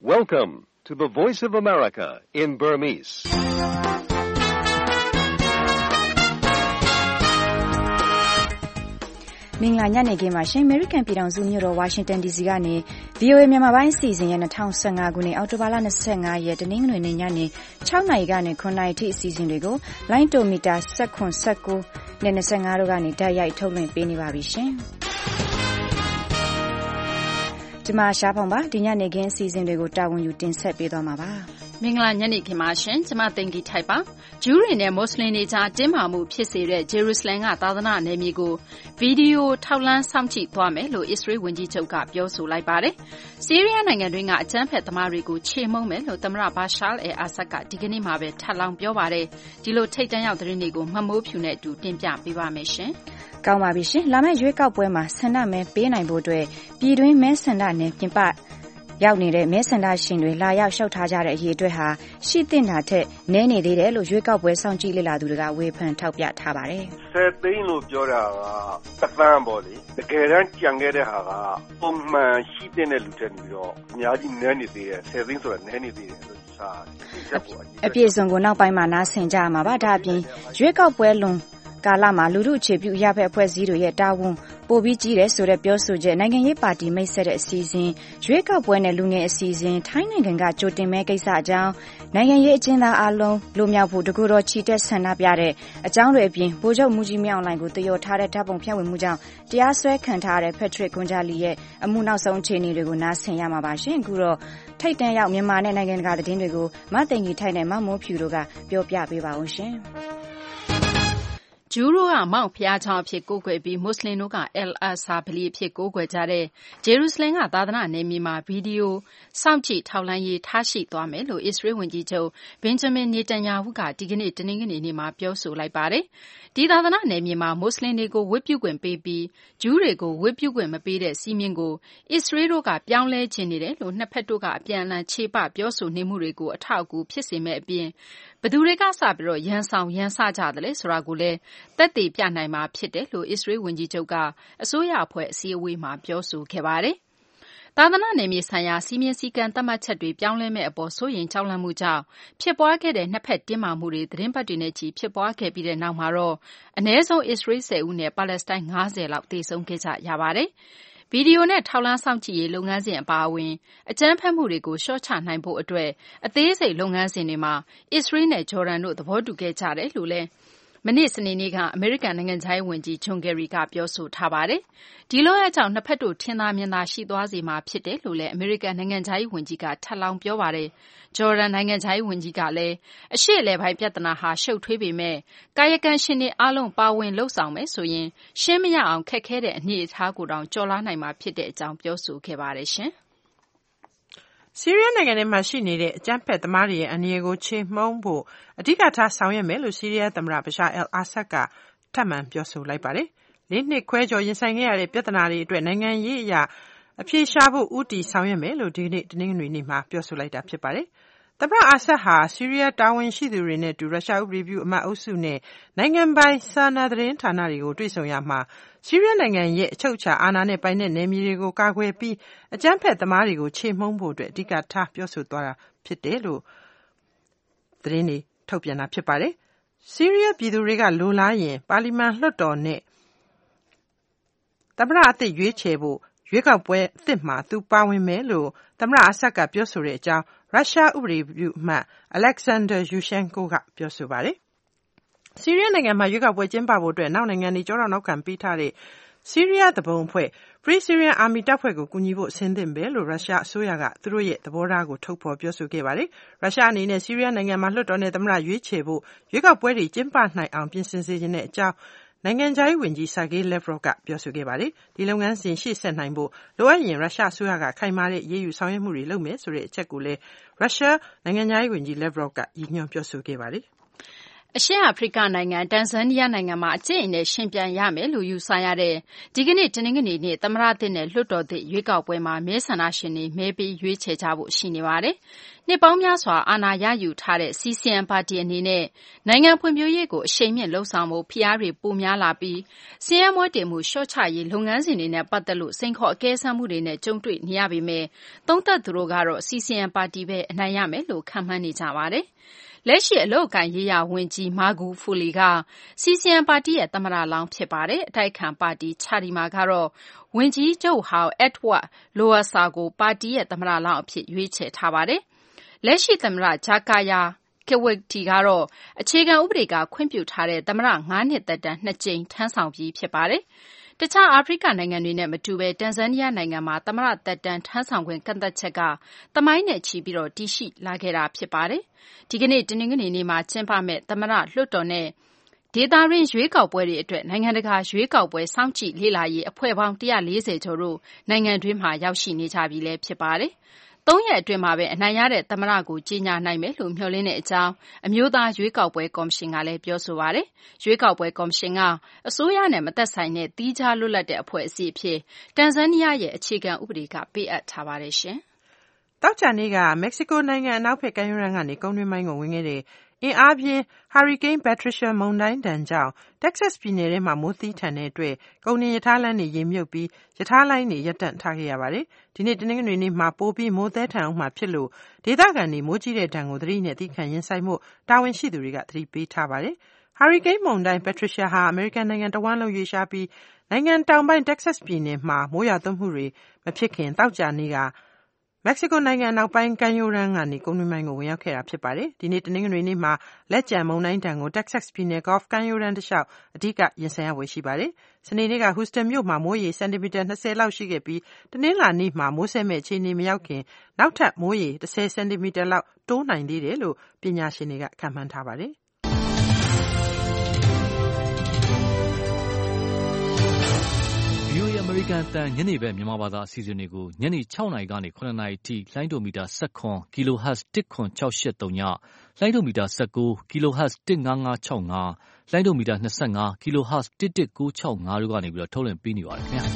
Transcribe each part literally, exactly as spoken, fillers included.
Welcome to the Voice of America in Burmese. ။မင်္ဂလာညနေခင်းပါရှင်။ American ပြည်ထောင်စုမြို့တော် Washington ဒီ စီ ကနေ ဗွီအိုအေ မြန်မာပိုင်းအစီအစဉ်ရဲ့၂၀၁၅ခုနှစ်အောက်တိုဘာလ၂၅ရက်တနင်္ဂနွေနေ့ညနေ၆နာရီကနေ၇နာရီထိအစီအစဉ်တွေကိုလိုင်းတိုမီတာ၁၇ ၁၉နဲ့၂၅တို့ကနေတိုက်ရိုက်ထုတ်လွှင့်ပေးနေပါပြီရှင်။ဒီမှာရှားဖောင်ပါဒီညနေခင်းအစီအစဉ်တွေကိုတာဝန်ယူတင်ဆက်ပေးသွားမှာပါ။မင်္ဂလာညနေခင်းပါရှင်။ကျမသိင်္ဂီထိုက်ပါ။ဂျူးတွေနဲ့မွတ်စလင်တွေကြားတင်းမာမှုဖြစ်စေတဲ့ဂျေရုဆလင်ကသာသနာနယ်မြေကိုဗီဒီယိုထောက်လှမ်းစောင့်ကြည့်သွားမယ်လို့အစ္စရေးဝန်ကြီးချုပ်ကပြောဆိုလိုက်ပါတယ်။ဆီးရီးယားနိုင်ငံတွင်းကအကြမ်းဖက်သမားတွေကိုချေမှုန်းမယ်လို့သမ္မတဘာရှာအယ်အာဆတ်ကဒီကနေ့မှပဲထပ်လောင်းပြောပါတယ်။ဒီလိုထိပ်တန်းရောက်သတင်းတွေကိုမှတ်မိုးဖြူနဲ့အတူတင်ပြပေးပါမယ်ရှင်။ကောင်းပါပြီရှင်။လာမယ့်ရွေးကောက်ပွဲမှာဆန္ဒမဲပေးနိုင်ဖို့အတွက်ပြည်တွင်းမဲဆန္ဒနယ်ပြင်ပရောက်နေတဲ့မဲဆန္ဒရှင်တွေလာရောက်လျှောက်ထားကြတဲ့အရေးအတွက်ဟာရှိသင့်တာထက်နည်းနေသေးတယ်လို့ရွေးကောက်ပွဲစောင့်ကြည့်လေ့လာသူတွေကဝေဖန်ထောက်ပြထားပါတယ်။ဆယ်သိန်းလို့ပြောတာကတစ်သန်းပေါ့လေ။တကယ်တမ်းကြံခဲ့တဲ့ဟာကပုံမှန်ရှိတဲ့လူတွေပြီးတော့အများကြီးနည်းနေသေးတယ်။ဆယ်သိန်းဆိုတာနည်းနေသေးတယ်လို့ယူဆရတယ်။အပြည့်စုံကိုနောက်ပိုင်းမှာနားဆင်ကြရမှာပါ။ဒါအပြင်ရွေးကောက်ပွဲလွန်ကာလမှာလူထုအခြေပြုရဖက်အဖွဲ့အစည်းတွေရဲ့တာဝန်ပိုပြီးကြီးတယ်ဆိုတဲ့ပြောဆိုချက်နိုင်ငံရေးပါတီမိတ်ဆက်တဲ့အစီအစဉ်ရွေးကောက်ပွဲနဲ့လူငယ်အစီအစဉ်ထိုင်းနိုင်ငံကကြိုတင်မဲကိစ္စအကြောင်းနိုင်ငံရေးအကျဉ်းသားအလုံးလူမြောက်ဖို့တကူတော်ချီတက်ဆန္ဒပြတဲ့အကြောင်းတွေအပြင်ဗိုလ်ချုပ်မူကြီးမြောင်လှိုင်ကိုတယောထားတဲ့ဓာတ်ပုံဖြန့်ဝေမှုကြောင့်တရားစွဲခံထားရတဲ့ Patrick ကွန်ဂျာလီရဲ့အမှုနောက်ဆုံးအခြေအနေတွေကိုနားဆင်ရမှာပါရှင်အခုတော့ထိတ်တန့်ရောက်မြန်မာနဲ့နိုင်ငံတကာသတင်းတွေကိုမသိင်္ဂီထိုက်နဲ့မမိုးဖြူတို့ကပြောပြပေးပါဦးရှင်ဂျူးတို့ကမောင့်ဘုရားကျောင်းအဖြစ်ကိုးကွယ်ပြီးမွတ်စလင်တို့ကအယ်အာဆာဗလီအဖြစ်ကိုးကွယ်ကြတဲ့ဂျေရုဆလင်ကသာသနာနယ်မြေမှာဗီဒီယိုစောင့်ကြည့်ထောက်လှမ်းရေးထားရှိသွားမယ်လို့အစ္စရေးဝန်ကြီးချုပ်ဘင်ဂျမင်နေတန်ယာဟုကဒီကနေ့တနင်္ဂနွေနေ့မှာပြောဆိုလိုက်ပါတယ်။ဒီသာသနာနယ်မြေမှာမွတ်စလင်တွေကိုဝတ်ပြုခွင့်ပေးပြီးဂျူးတွေကိုဝတ်ပြုခွင့်မပေးတဲ့စီးမင်းကိုအစ္စရေးတို့ကပြောင်းလဲခြင်းနေတယ်လို့နှစ်ဖက်တို့ကအပြန်အလှန်ခြေပပြောဆိုနေမှုတွေကိုအထောက်အကူဖြစ်စေမဲ့အပြင်ဘယ်သူတွေကစပြီးတော့ရန်ဆောင်ရန်စကြတယ်လဲဆိုတာကိုလည်းသက်သေပြနိုင်မှာဖြစ်တယ်လို့အစ္စရေးဝန်ကြီးချုပ်ကအစိုးရအဖွဲ့အစည်းအဝေးမှာပြောဆိုခဲ့ပါတယ်။သာသနာနယ်မြေဆိုင်ရာစီမင်းစည်းကမ်းသတ်မှတ်ချက်တွေပြောင်းလဲမဲ့အပေါ်စိုးရိမ်ကြောက်လန့်မှုကြောင့်ဖြစ်ပွားခဲ့တဲ့နှစ်ဖက်တင်းမာမှုတွေသတင်းပတ်တွေနဲ့ချီဖြစ်ပွားခဲ့ပြီးတဲ့နောက်မှာတော့အနည်းဆုံးအစ္စရေးဆယ်ဦးနဲ့ပါလက်စတိုင်းငါးဆယ်လောက်သေဆုံးခဲ့ကြရပါတယ်။ဗီဒီယိုနဲ့ထောက်လှမ်းစောင့်ကြည့်ရေးလုပ်ငန်းစဉ်အပါအဝင်အကြမ်းဖက်မှုတွေကိုလျှော့ချနိုင်ဖို့အတွက်အသေးစိတ်လုပ်ငန်းစဉ်တွေမှာအစ္စရေးနဲ့ဂျော်ဒန်တို့သဘောတူခဲ့ကြတယ်လို့လည်းမနေ့စနေနေ့ကအမေရိကန်နိုင်ငံခြားရေးဝန်ကြီးဂျွန်ကယ်ရီကပြောဆိုထားပါတယ်။ဒီလိုအကြောင်းနှစ်ဖက်တို့ထင်သာမြင်သာရှိသွားစေမှာဖြစ်တယ်လို့လည်းအမေရိကန်နိုင်ငံခြားရေးဝန်ကြီးကထပ်လောင်းပြောပါတယ်။ဂျော်ဒန်နိုင်ငံခြားရေးဝန်ကြီးကလည်းအရှေ့အလယ်ပိုင်းပြဿနာဟာရှုပ်ထွေးပေမဲ့ကာယကံရှင်တွေအားလုံးပါဝင်လှုပ်ဆောင်မယ်ဆိုရင်ရှင်းမရအောင်ခက်ခဲတဲ့အနေအထားကိုတောင်ကျော်လွှားနိုင်မှာဖြစ်တဲ့အကြောင်းပြောဆိုခဲ့ပါတယ်ရှင်။ဆီးရီးယားနိုင်ငံထဲမှာရှိနေတဲ့အကြမ်းဖက်သမားတွေရဲ့အန္တရာယ်ကိုချေမှုန်းဖို့အဓိကထားဆောင်ရွက်မယ်လို့ဆီးရီးယားသမ္မတဘရှာအယ်အာဆတ်ကထပ်မံပြောဆိုလိုက်ပါတယ်။လေးနှစ်ခွဲကျော်ရင်ဆိုင်ခဲ့ရတဲ့ပြဿနာတွေအတွက်နိုင်ငံရေးအရာအဖြေရှာဖို့ဦးတည်ဆောင်ရွက်မယ်လို့ဒီနေ့တနင်္ဂနွေနေ့မှာပြောဆိုလိုက်တာဖြစ်ပါတယ်။သမ္မတအာဆတ်ဟာဆီးရီးယားတာဝန်ရှိသူတွေနဲ့အတူရုရှားဥပဒေပြုအမတ်အုပ်စုနဲ့နိုင်ငံပိုင်စာနာသတင်းဌာနတွေကိုတွေ့ဆုံရမှာဆီးရီးယားနိုင်ငံရဲ့အချုပ်အခြာအာဏာနဲ့ပိုင်တဲ့နယ်မြေတွေကိုကာကွယ်ပြီးအကြမ်းဖက်သမားတွေကိုချေမှုန်းဖို့အတွက်အဓိကထားပြောဆိုသွားတာဖြစ်တယ်လို့သတင်းတွေထုတ်ပြန်တာဖြစ်ပါတယ်။ဆီးရီးယားပြည်သူတွေကလိုလားရင်ပါလီမန်လွှတ်တော်နဲ့သမ္မတအသစ်ရွေးချယ်ဖို့ရွေးကောက်ပွဲအသစ်မှာသူပါဝင်မယ်လို့သမ္မတအာဆတ်ကပြောဆိုတဲ့အကြောင်းရုရှားဥပဒေပြုအမတ် Alexander Yushenko ကပြောဆိုပါတယ်။ဆီးရီးယားနိုင်ငံမှာရွေးကောက်ပွဲကျင်းပဖို့အတွက်နောက်နိုင်ငံတွေကြောထောက်နောက်ခံပေးထားတဲ့ဆီးရီးယားသဘုံအဖွဲ့ Free Syrian Army တပ်ဖွဲ့ကိုကူညီဖို့အဆင်သင့်ပဲလို့ရုရှားအစိုးရကသူတို့ရဲ့သဘောထားကိုထုတ်ဖော်ပြောဆိုခဲ့ပါတယ်။ရုရှားအနေနဲ့ဆီးရီးယားနိုင်ငံမှာလွှတ်တော်နဲ့သမ္မတရွေးချယ်ဖို့ရွေးကောက်ပွဲတွေကျင်းပနိုင်အောင်ပြင်ဆင်စေချင်တဲ့အကြောင်းနိုင်ငံခြားရေးဝန်ကြီး Sergei Lavrov ကပြောဆိုခဲ့ပါတယ်။ဒီလုပ်ငန်းစဉ်ရှေ့ဆက်နိုင်ဖို့လိုအပ်ရင်ရုရှားအစိုးရကခိုင်မာတဲ့အရေးယူဆောင်ရွက်မှုတွေလုပ်မယ်ဆိုတဲ့အချက်ကိုလည်းရုရှားနိုင်ငံခြားရေးဝန်ကြီး Lavrov ကရည်ညွှန်းပြောဆိုခဲ့ပါတယ်။အရှေ့အာဖရိကနိုင်ငံတန်ဇန်နီးယားနိုင်ငံမှာအကျဉ်းအိမ်နဲ့ရှင်ပြန်ရမယ်လို့ယူဆရတဲ့ဒီကနေ့တနင်္ဂနွေနေ့သမ္မတသစ်နဲ့လွှတ်တော်သစ်ရွေးကောက်ပွဲမှာမဲဆန္ဒရှင်တွေမဲပေးရွေးချယ်ကြဖို့ရှိနေပါတယ်။နှစ်ပေါင်းများစွာအာဏာရယူထားတဲ့ စီ စီ အမ် ပါတီအနေနဲ့နိုင်ငံဖွံ့ဖြိုးရေးကိုအရှိန်မြင့်လှုံ့ဆော်ဖို့ဖိအားတွေပိုများလာပြီးဆင်းရဲမွဲတေမှုလျှော့ချရေးလုပ်ငန်းစဉ်တွေနဲ့ပတ်သက်လို့စိန်ခေါ်အကဲစမ်းမှုတွေနဲ့ကြုံတွေ့နေရပေမဲ့သုံးသပ်သူတို့ကတော့ စီ စီ အမ် ပါတီပဲအနိုင်ရမယ်လို့ခန့်မှန်းနေကြပါတယ်။လက်ရှိအလုပ်အကိုင်ရေးရာဝန်ကြီးမာဂူဖူလီက စီ စီ အမ် ပါတီရဲ့သမ္မတလောင်းဖြစ်ပါတယ်။အတိုက်အခံပါတီချာဒီမာကတော့ဝန်ကြီးချုပ်ဟောင်း Edward Lowassa ကိုပါတီရဲ့သမ္မတလောင်းအဖြစ်ရွေးချယ်ထားပါတယ်။လက်ရှိသမ္မတဂျာကာယာကဝက်တီကတော့အခြေခံဥပဒေကခွင့်ပြုထားတဲ့သမ္မတငါးနှစ်သက်တမ်းနှစ်ကြိမ်ထမ်းဆောင်ပြီးဖြစ်ပါတယ်။တခြားအာဖရိကနိုင်ငံတွေနဲ့မတူဘဲတန်ဇန်နီးယားနိုင်ငံမှာသမ္မတသက်တမ်းထမ်းဆောင်ခွင့်ကန့်သတ်ချက်ကသမိုင်းနဲ့ချီပြီးတည်ရှိလာခဲ့တာဖြစ်ပါတယ်။ဒီကနေ့တနင်္ဂနွေနေ့မှာကျင်းပမယ့်သမ္မတလွှတ်တော်နဲ့ဒေသတွင်းရွေးကောက်ပွဲတွေအတွက်နိုင်ငံတကာရွေးကောက်ပွဲစောင့်ကြည့်လေ့လာရေးအဖွဲ့ပေါင်း၁၄၀ကျော်တို့နိုင်ငံတွင်းမှာရောက်ရှိနေကြပြီလည်းဖြစ်ပါတယ်။သုံးရက်အတွင်းမှာပဲအနိုင်ရတဲ့သမ္မတကိုကြေညာနိုင်မယ်လို့မျှော်လင့်တဲ့အကြောင်းအမျိုးသားရွေးကောက်ပွဲကော်မရှင်ကလည်းပြောဆိုပါတယ်။ရွေးကောက်ပွဲကော်မရှင်ကအစိုးရနဲ့မသက်ဆိုင်တဲ့သီးခြားလွတ်လပ်တဲ့အဖွဲ့အစည်းအဖြစ်တန်ဇန်နီးယားရဲ့အခြေခံဥပဒေကပေးအပ်ထားပါတယ်ရှင်။သောကြာနေ့ကမက္ကဆီကိုနိုင်ငံအနောက်ဘက်ကမ်းရိုးတန်းကနေကုန်းတွင်းပိုင်းကိုဝင်ခဲ့တဲ့အင်အားပြင်းဟာရီကိန်း Patricia မုန်တိုင်းဒဏ်ကြောင့်တက္ကဆက်စ်ပြည်နယ်ထဲမှာမိုးသည်းထန်တဲ့အတွက်ကုန်တင်ရထားလမ်းတွေရေမြုပ်ပြီးရထားလိုင်းတွေရပ်တန့်ထားခဲ့ရပါတယ်။ဒီနေ့တနင်္ဂနွေနေ့မှာပိုပြီးမိုးသည်းထန်အောင်မှာဖြစ်လို့ဒေသခံတွေမိုးကြီးတဲ့ဒဏ်ကိုသတိနဲ့သီးခံရင်ဆိုင်မှုတာဝန်ရှိသူတွေကသတိပေးထားပါတယ်။ဟာရီကိန်းမုန်တိုင်း Patricia ဟာအမေရိကန်နိုင်ငံတဝန်းလုံးရွေ့ရှားပြီးနိုင်ငံတောင်ပိုင်းတက္ကဆက်စ်ပြည်နယ်မှာမိုးရွာသွန်းမှုတွေမဖြစ်ခင်သောကြာနေ့ကမက္ကဆီကိုနိုင်ငံနောက်ပိုင်းကမ်းရိုးတန်းကနေကုန်းတွင်းပိုင်းကိုဝင်ရောက်ခဲ့တာဖြစ်ပါတယ်။ဒီနေ့တနင်္ဂနွေနေ့မှာလက်ကျန်မုန်တိုင်းတံကိုတက္ကဆက်စ်ပြည်နယ် Gulf ကမ်းရိုးတန်းတစ်လျှောက်အဓိကရင်ဆိုင်ရဖွယ်ရှိပါတယ်။စနေနေ့ကဟူစတန်မြို့မှာမိုးရေစင်တီမီတာ၂၀လောက်ရှိခဲ့ပြီးတနင်္လာနေ့မှာမိုးဆက်မဲ့အခြေအနေမရောက်ခင်နောက်ထပ်မိုးရေ၁၀စင်တီမီတာလောက်တိုးနိုင်သေးတယ်လို့ပညာရှင်တွေကခန့်မှန်းထားပါတယ်။အမေရိကန်တန်ညနေဘက်မြန်မာဘာသာအစီအစဉ်တွေကိုညနေ၆နာရီကနေ၇နာရီထိလိုင်းဒိုမီတာ၁၇ kilohertz ၁၇၆၈သုံးညလိုင်းဒိုမီတာ၁၉ kilohertz ၁၅၅၆၅လိုင်းဒိုမီတာ၂၅ kilohertz ၁၁၉၆၅တို့ကနေပြီးတော့ထုတ်လွှင့်ပေးနေပါတယ်ခင်ဗျာ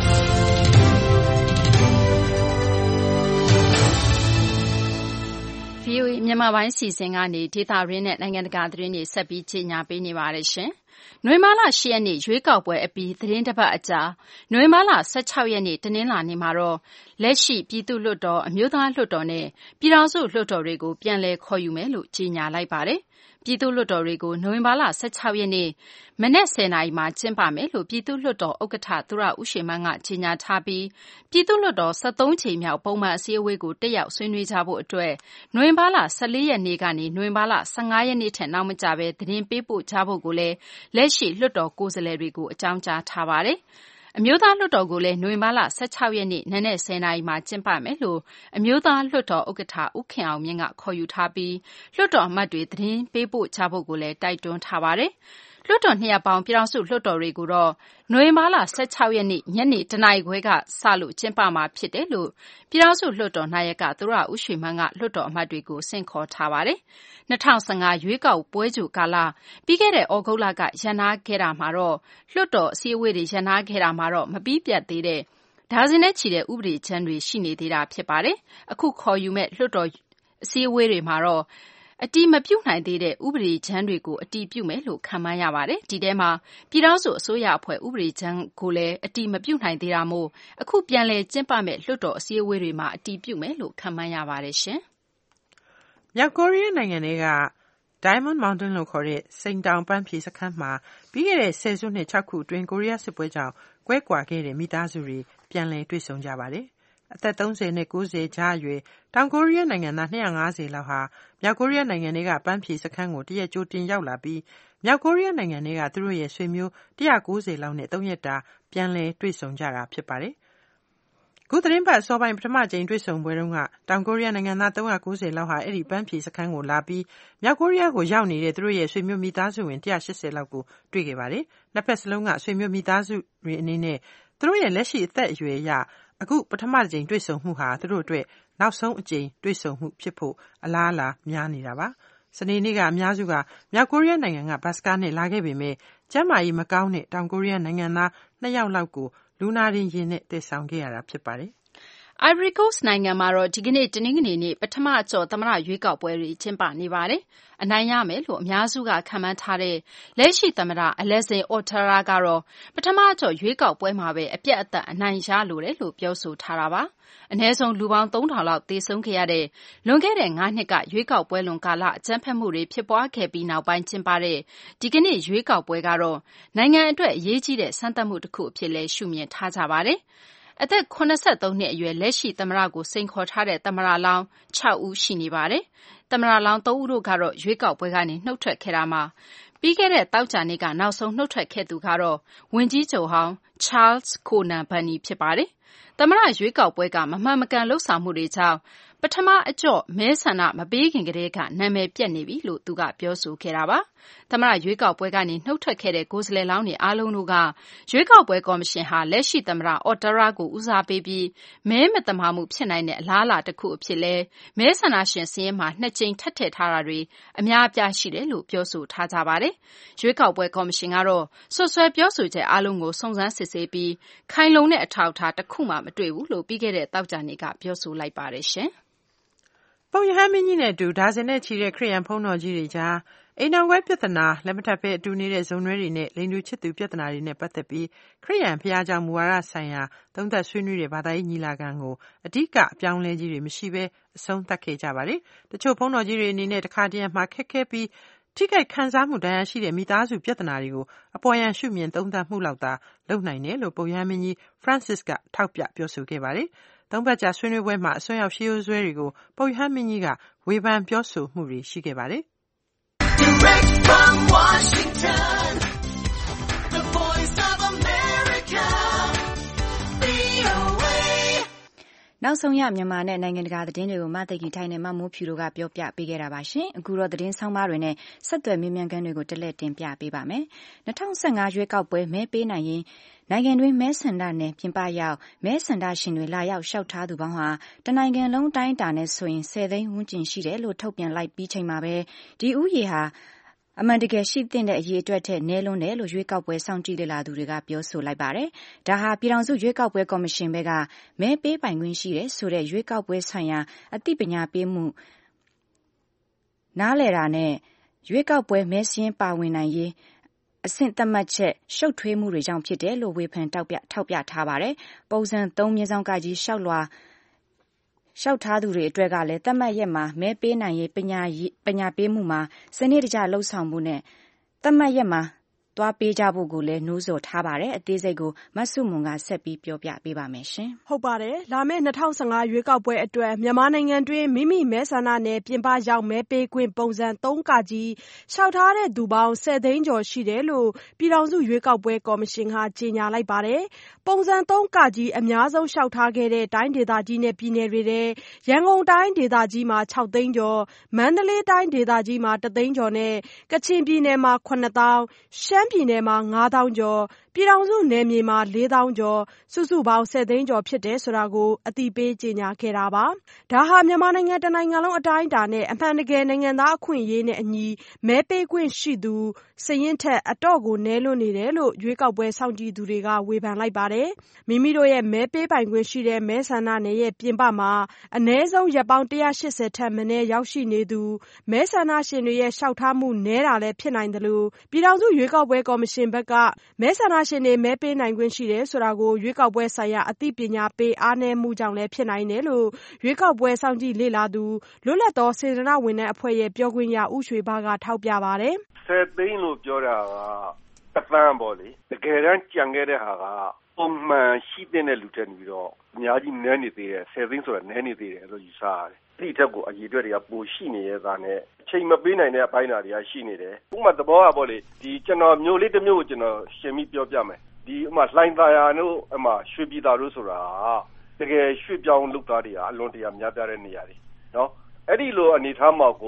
ဗီအိုအေမြန်မာပိုင်းစီစဉ်ကနေဒေတာရင်းနဲ့နိုင်ငံတကာသတင်းတွေဆက်ပြီးကြီးညာပေးနေပါတယ်ရှင်။နိုဝင်ဘာလ၈ရက်နေ့ရွေးကောက်ပွဲအပြီးသတင်းတစ်ပတ်အကြာနိုဝင်ဘာလ၁၆ရက်နေ့တနင်္လာနေ့မှာတော့လက်ရှိပြည်သူ့လွှတ်တော်အမျိုးသားလွှတ်တော်နဲ့ပြည်ထောင်စုလွှတ်တော်တွေကိုပြန်လည်ခေါ်ယူမယ်လို့ကြေညာလိုက်ပါတယ်။ပြည်သူ့လွှတ်တော်တွေကိုနိုဝင်ဘာလ၁၆ရက်နေ့မနက်၁၀နာရီမှာကျင်းပမယ်လို့ပြည်သူ့လွှတ်တော်ဥက္ကဋ္ဌသူရဦးရွှေမန်းကကြေညာထားပြီးပြည်သူ့လွှတ်တော်၁၃ကြိမ်မြောက်ပုံမှန်အစည်းအဝေးကိုတက်ရောက်ဆွေးနွေးကြဖို့အတွက်နိုဝင်ဘာလ၁၄ရက်နေ့ကနေနိုဝင်ဘာလ၁၅ရက်နေ့ထက်နောက်မကျဘဲသတင်းပေးပို့ကြဖို့ကိုလည်းလက်ရှိလွှတ်တော်ကိုယ်စားလှယ်တွေကိုအကြောင်းကြားထားပါတယ်။အမျိုးသားလွှတ်တော်ကိုလည်းနိုဝင်ဘာလ၁၆ရက်နေ့နံနက်၁၀နာရီမှာကျင်းပမယ်လို့အမျိုးသားလွှတ်တော်ဥက္ကဋ္ဌဦးခင်အောင်မြင့်ကခေါ်ယူထားပြီးလွှတ်တော်အမတ်တွေသတင်းပေးပို့ကြဖို့ကိုလည်းတိုက်တွန်းထားပါတယ်။လွှတ်တော်နှစ်ရပ်ပေါင်းပြည်ထောင်စုလွှတ်တော်တွေကိုတော့နိုဝင်ဘာလ၁၆ရက်နေ့ညနေတနာရီခွဲကစလို့ကျင်းပမှာဖြစ်တယ်လို့ပြည်ထောင်စုလွှတ်တော်နာယကသူရဦးရွှေမန်းကလွှတ်တော်အမတ်တွေကိုဆင့်ခေါ်ထားပါတယ်။၂၀၁၅ရွေးကောက်ပွဲကြိုကာလပြီးခဲ့တဲ့ဩဂုတ်လကရပ်နားခဲ့တာမှာတော့လွှတ်တော်အစည်းအဝေးတွေရပ်နားခဲ့တာမှာတော့မပြီးပြတ်သေးတဲ့ဒါဇင်နဲ့ချီတဲ့ဥပဒေကြမ်းတွေရှိနေသေးတာဖြစ်ပါတယ်။အခုခေါ်ယူမဲ့လွှတ်တော်အစည်းအဝေးတွေမှာတော့အတည်မပြုနိုင်သေးတဲ့ဥပဒေကြမ်းတွေကိုအတည်ပြုမယ်လို့ခန့်မှန်းရပါတယ်။ဒီထဲမှာပြည်ထောင်စုအစိုးရအဖွဲ့ဥပဒေကြမ်းကိုလည်းအတည်မပြုနိုင်သေးတာမို့အခုပြန်လည်ကျင်းပမဲ့လွှတ်တော်အစည်းအဝေးတွေမှာအတည်ပြုမယ်လို့ခန့်မှန်းရပါတယ်ရှင်။မြောက်ကိုရီးယားနိုင်ငံတွေက Diamond Mountain လို့ခေါ်တဲ့စိန်တောင်ပန်းဖြေစခန်းမှာပြီးခဲ့တဲ့ဆယ်စုနှစ်၆ခုအတွင်းကိုရီးယားစစ်ပွဲကြောင့်ကွဲကွာခဲ့တဲ့မိသားစုတွေပြန်လည်တွေ့ဆုံကြပါတယ်။အသက်၃၀နဲ့၉၀ကြားအရွယ်တောင်ကိုရီးယားနိုင်ငံသား၂၅၀လောက်ဟာမြောက်ကိုရီးယားနိုင်ငံတွေကပန်းဖြေစခန်းကိုတရက်ကြိုတင်ရောက်လာပြီးမြောက်ကိုရီးယားနိုင်ငံတွေကသူတို့ရဲ့ဆွေမျိုး၁၉၀လောက်နဲ့၃ရက်တာပြန်လည်တွေ့ဆုံကြတာဖြစ်ပါတယ်။ခုသတင်းပတ်အစောပိုင်းပထမကြိမ်တွေ့ဆုံပွဲတုန်းကတောင်ကိုရီးယားနိုင်ငံသား၃၉၀လောက်ဟာအဲ့ဒီပန်းဖြေစခန်းကိုလာပြီးမြောက်ကိုရီးယားကိုရောက်နေတဲ့သူတို့ရဲ့ဆွေမျိုးမိသားစုဝင်၁၈၀လောက်ကိုတွေ့ခဲ့ပါတယ်။နှစ်ဖက်စလုံးကဆွေမျိုးမိသားစုတွေအနေနဲ့သူတို့ရဲ့လက်ရှိအသက်အရွယ်အရအခုပထမကြိမ်တွေ့ဆုံမှုဟာသူတို့အတွက်နောက်ဆုံးအကြိမ်တွေ့ဆုံမှုဖြစ်ဖို့အလားအလာများနေတာပါ။စနေနေ့ကအများစုကမြောက်ကိုရီးယားနိုင်ငံကဘတ်စကားနဲ့လာခဲ့ပေမဲ့ကျန်းမာရေးမကောင်းတဲ့တောင်ကိုရီးယားနိုင်ငံသားနှစ်ယောက်လောက်ကိုလူနာတင်ယာဉ်နဲ့သယ်ဆောင်ခဲ့ရတာဖြစ်ပါတယ်။ Ivory Coast နိုင်ငံမှာတော့ဒီကနေ့တနင်္ဂနွေနေ့ပထမအကျော့သမ္မတရွေးကောက်ပွဲတွေကျင်းပနေပါတယ်။အနိုင်ရမယ်လို့အများစုကခန့်မှန်းထားတဲ့လက်ရှိသမ္မတ Alassane Ouattara ကတော့ပထမအကျော့ရွေးကောက်ပွဲမှာပဲအပြတ်အသတ်အနိုင်ရလိုတယ်လို့ပြောဆိုထားတာပါ။အနည်းဆုံးလူပေါင်းသုံးထောင်လောက်သေဆုံးခဲ့ရတဲ့လွန်ခဲ့တဲ့ငါးနှစ်ကရွေးကောက်ပွဲလွန်ကာလအကြမ်းဖက်မှုတွေဖြစ်ပွားခဲ့ပြီးနောက်ပိုင်းကျင်းပတဲ့ဒီကနေ့ရွေးကောက်ပွဲကတော့နိုင်ငံအတွက်အရေးကြီးတဲ့စမ်းသပ်မှုတစ်ခုအဖြစ်လည်းရှုမြင်ထားကြပါတယ်။အသက်၇၃နှစ်အရွယ်လက်ရှိသမ္မတကိုစိန်ခေါ်ထားတဲ့သမ္မတလောင်း၆ဦးရှိနေပါတယ်။သမ္မတလောင်း၃ဦးတို့ကတော့ရွေးကောက်ပွဲကနေနှုတ်ထွက်ခဲ့တာမှာပြီးခဲ့တဲ့သောကြာနေ့ကနောက်ဆုံးနှုတ်ထွက်ခဲ့သူကတော့ဝန်ကြီးချုပ်ဟောင်း Charles Konan Banny ဖြစ်ပါတယ်။သမ္မတရွေးကောက်ပွဲကမမှန်မကန်လုပ်ဆောင်မှုတွေကြောင့်ပထမအကျော့မဲဆန္ဒမပေးခင်ကတည်းကနာမည်ပြက်နေပြီလို့သူကပြောဆိုခဲ့တာပါ။သမ္မတရွေးကောက်ပွဲကနေနှုတ်ထွက်ခဲ့တဲ့ကိုယ်စားလှယ်လောင်းတွေအားလုံးတို့ကရွေးကောက်ပွဲကော်မရှင်ဟာလက်ရှိသမ္မတ Ouattara ကိုဦးစားပေးပြီးမဲမသမာမှုဖြစ်နိုင်တဲ့အလားအလာတစ်ခုအဖြစ်လဲမဲဆန္ဒရှင်စာရင်းမှာနှစ်ကြိမ်ထပ်ထည့်ထားတာတွေအများအပြားရှိတယ်လို့ပြောဆိုထားကြပါတယ်။ရွေးကောက်ပွဲကော်မရှင်ကတော့ဆွဆွဲပြောဆိုချက်အားလုံးကိုစုံစမ်းစစ်ဆေးပြီးခိုင်လုံတဲ့အထောက်အထားတစ်ခုမှမတွေ့ဘူးလို့ပြီးခဲ့တဲ့သောကြာနေ့ကပြောဆိုလိုက်ပါတယ်ရှင်။ပုပ်ရဟန်းမင်းကြီးနဲ့အတူဒါဇင်နဲ့ချီတဲ့ခရစ်ယာန်ဘုန်းတော်ကြီးတွေကြားအိမ်တော်ခွဲပြဿနာလက်မထပ်ပဲအတူနေတဲ့ဇုံတွဲတွေနဲ့လိင်တူချစ်သူပြဿနာတွေနဲ့ပတ်သက်ပြီးခရစ်ယာန်ဘုရားကျောင်းမူဝါဒဆိုင်ရာသုံးသပ်ဆွေးနွေးတဲ့ဘာသာရေးညီလာခံကိုအဓိကအပြောင်းလဲကြီးတွေမရှိဘဲအဆုံးသတ်ခဲ့ကြပါတယ်။တချို့ဘုန်းတော်ကြီးတွေအနေနဲ့တခါတရံမှာခက်ခဲပြီးထိခိုက်ခံစားမှုတရားရှိတဲ့မိသားစုပြဿနာတွေကိုအပေါ်ယံရှုမြင်သုံးသပ်မှုလောက်သာလုပ်နိုင်တယ်လို့ပုပ်ရဟန်းမင်းကြီး Francis ကထောက်ပြပြောဆိုခဲ့ပါတယ်။သုံးပတ်ကြာဆွေးနွေးပွဲမှာအစွန်းရောက်ရှေးရိုးစွဲတွေကိုပုပ်ရဟန်းမင်းကြီးကဝေဖန်ပြောဆိုမှုတွေရှိခဲ့ပါတယ်။ Direct from Washington, the Voice of America, ဗွီအိုအေနောက်ဆုံးရမြန်မာနဲ့နိုင်ငံတကာသတင်းတွေကိုမသိခင်ထိုင်နဲ့မမိုးဖြူတို့ကပြောပြပေးခဲ့တာပါရှင်အခုတော့သတင်းဆောင်ပါတွေနဲ့ဆက်သွယ်မြင်းမြန်ခန်းတွေကိုတက်လက်တင်ပြပေးပါမယ်၂၀၁၅ရွေးကောက်ပွဲမဲပေးနိုင်ရင်နိုင်ငံတွင်းမဲဆန္ဒနယ်ပြင်ပရောက်မဲဆန္ဒရှင်တွေလာရောက်လျှောက်ထားသူပေါင်းဟာတနိုင်ငံလုံးတိုင်းတာနဲ့ဆိုရင်၁၀သိန်းဝန်းကျင်ရှိတယ်လို့ထုတ်ပြန်လိုက်ပြီးချိန်မှာပဲဒီဥယေဟာအမှန်တကယ်ရှိသင့်တဲ့အရေးအတွက်ထက်နည်းလွန်းတယ်လို့ရွေးကောက်ပွဲစောင့်ကြည့်လေ့လာသူတွေကပြောဆိုလိုက်ပါတယ်။ဒါဟာပြည်ထောင်စုရွေးကောက်ပွဲကော်မရှင်ဘက်ကမဲပေးပိုင်ခွင့်ရှိတယ်ဆိုတဲ့ရွေးကောက်ပွဲဆိုင်ရာအသိပညာပေးမှုနားလည်တာနဲ့ရွေးကောက်ပွဲမဲစရင်းပါဝင်နိုင်ရေးအဆင့်သတ်မှတ်ချက်ရှုပ်ထွေးမှုတွေကြောင့်ဖြစ်တယ်လို့ဝေဖန်ထောက်ပြထောက်ပြထားပါတယ်။ပုံစံသုံးမြင်းဆောင်ကကြီးရှောက်လွှာလျှောက်ထားသူတွေအတွက်ကလည်းသတ်မှတ်ရက်မှာမဲပေးနိုင်ရေးပညာပညာပေးမှုမှာစနစ်တကျလှုပ်ဆောင်မှုနဲ့သတ်မှတ်ရက်မှာသွားပေးကြဖို့ကိုလည်းနှိုးဆော်ထားပါတယ်အသေးစိတ်ကိုမဆုမွန်ကဆက်ပြီးပြောပြပေးပါမယ်ရှင်ဟုတ်ပါတယ်လာမယ့်၂၀၁၅ရွေးကောက်ပွဲအတွက်မြန်မာနိုင်ငံတွင်းမိမိမဲဆန္ဒနယ်ပြင်ပရောက်မဲပေးခွင့်ပုံစံသုံးကကြီးလျှောက်ထားတဲ့သူပေါင်း၁၀သိန်းကျော်ရှိတယ်လို့ပြည်ထောင်စုရွေးကောက်ပွဲကော်မရှင်ကကြေညာလိုက်ပါတယ်ပုံစံသုံးကကြီးအများဆုံးလျှောက်ထားခဲ့တဲ့တိုင်းဒေသကြီးနဲ့ပြည်နယ်တွေထဲရန်ကုန်တိုင်းဒေသကြီးမှာ၆သိန်းကျော်မန္တလေးတိုင်းဒေသကြီးမှာတစ်သိန်းကျော်နဲ့ကချင်ပြည်နယ်မှာခုနှစ်သောင်းရှမ်းပြည်နယ်မှာငါးသောင်းကျော်ပြည်ထောင်စုနယ်မြေမှာလေးသောင်းကျော်စုစုပေါင်း၁၀သိန်းကျော်ဖြစ်တယ်ဆိုတာကိုအသိပေးကြေညာခဲ့တာပါဒါဟာမြန်မာနိုင်ငံတနိုင်ငံလုံးအတိုင်းအတာနဲ့အမှန်တကယ်နိုင်ငံသားအခွင့်အရေးနဲ့အညီမဲပေးခွင့်ရှိသူစာရင်းထက်အတော့ကိုနည်းလွန်းနေတယ်လို့ရွေးကောက်ပွဲစောင့်ကြည့်သူတွေကဝေဖန်လိုက်ပါတယ်မိမိတို့ရဲ့မဲပေးပိုင်ခွင့်ရှိတဲ့မဲဆန္ဒနယ်ရဲ့ပြင်ပမှာအနည်းဆုံးရက်ပေါင်း၁၈၀ထက်မနည်းရောက်ရှိနေသူမဲဆန္ဒရှင်တွေရဲ့လျှောက်ထားမှုနည်းတာလည်းဖြစ်နိုင်တယ်လို့ပြည်ထောင်စုရွေးကောက်ပွဲကော်မရှင်ဘက်ကမဲဆန္ဒရှင်တွေမဲပေးနိုင်ခွင့်ရှိတယ်ဆိုတာကိုရွေးကောက်ပွဲဆိုင်ရာအသိပညာပေးအားနည်းမှုကြောင့်လည်းဖြစ်နိုင်တယ်လို့ရွေးကောက်ပွဲစောင့်ကြည့်လေ့လာသူလွတ်လပ်သောစေတနာဝန်ထမ်းအဖွဲ့ရဲ့ပြောခွင့်ရဦးရွှေဘကထောက်ပြပါတယ်၁၀သိန်းလို့ပြောတာကတစ်သန်းပေါ့လေတကယ်တမ်းကြံခဲ့တဲ့ဟာကပုံမှန်ရှိတဲ့လူတက်ပြီးတော့အများကြီးနည်းနေသေးတယ်၁၀သိန်းဆိုတာနည်းနေသေးတယ်လို့ယူဆရတယ်ဒီထက်ကိုအရေးအတွက်တွေကပိုရှိနေရတာနဲ့အချိန်မပေးနိုင်တဲ့အပိုင်းတွေကရှိနေတယ်ဥပမာသဘောကပေါ့လေဒီကျွန်တော်မျိုးလေးတစ်မျိုးကိုကျွန်တော်ရှင်းပြီးပြောပြမယ်ဒီဥမာလှိုင်းသာယာတို့အမှရွှေပြည်သာတို့ဆိုတာတကယ်ရွှေပြောင်းလုပ်သားတွေကအလွန်တရာများပြားတဲ့နေရာတွေနော်အဲ့ဒီလိုအနေထားမှာကို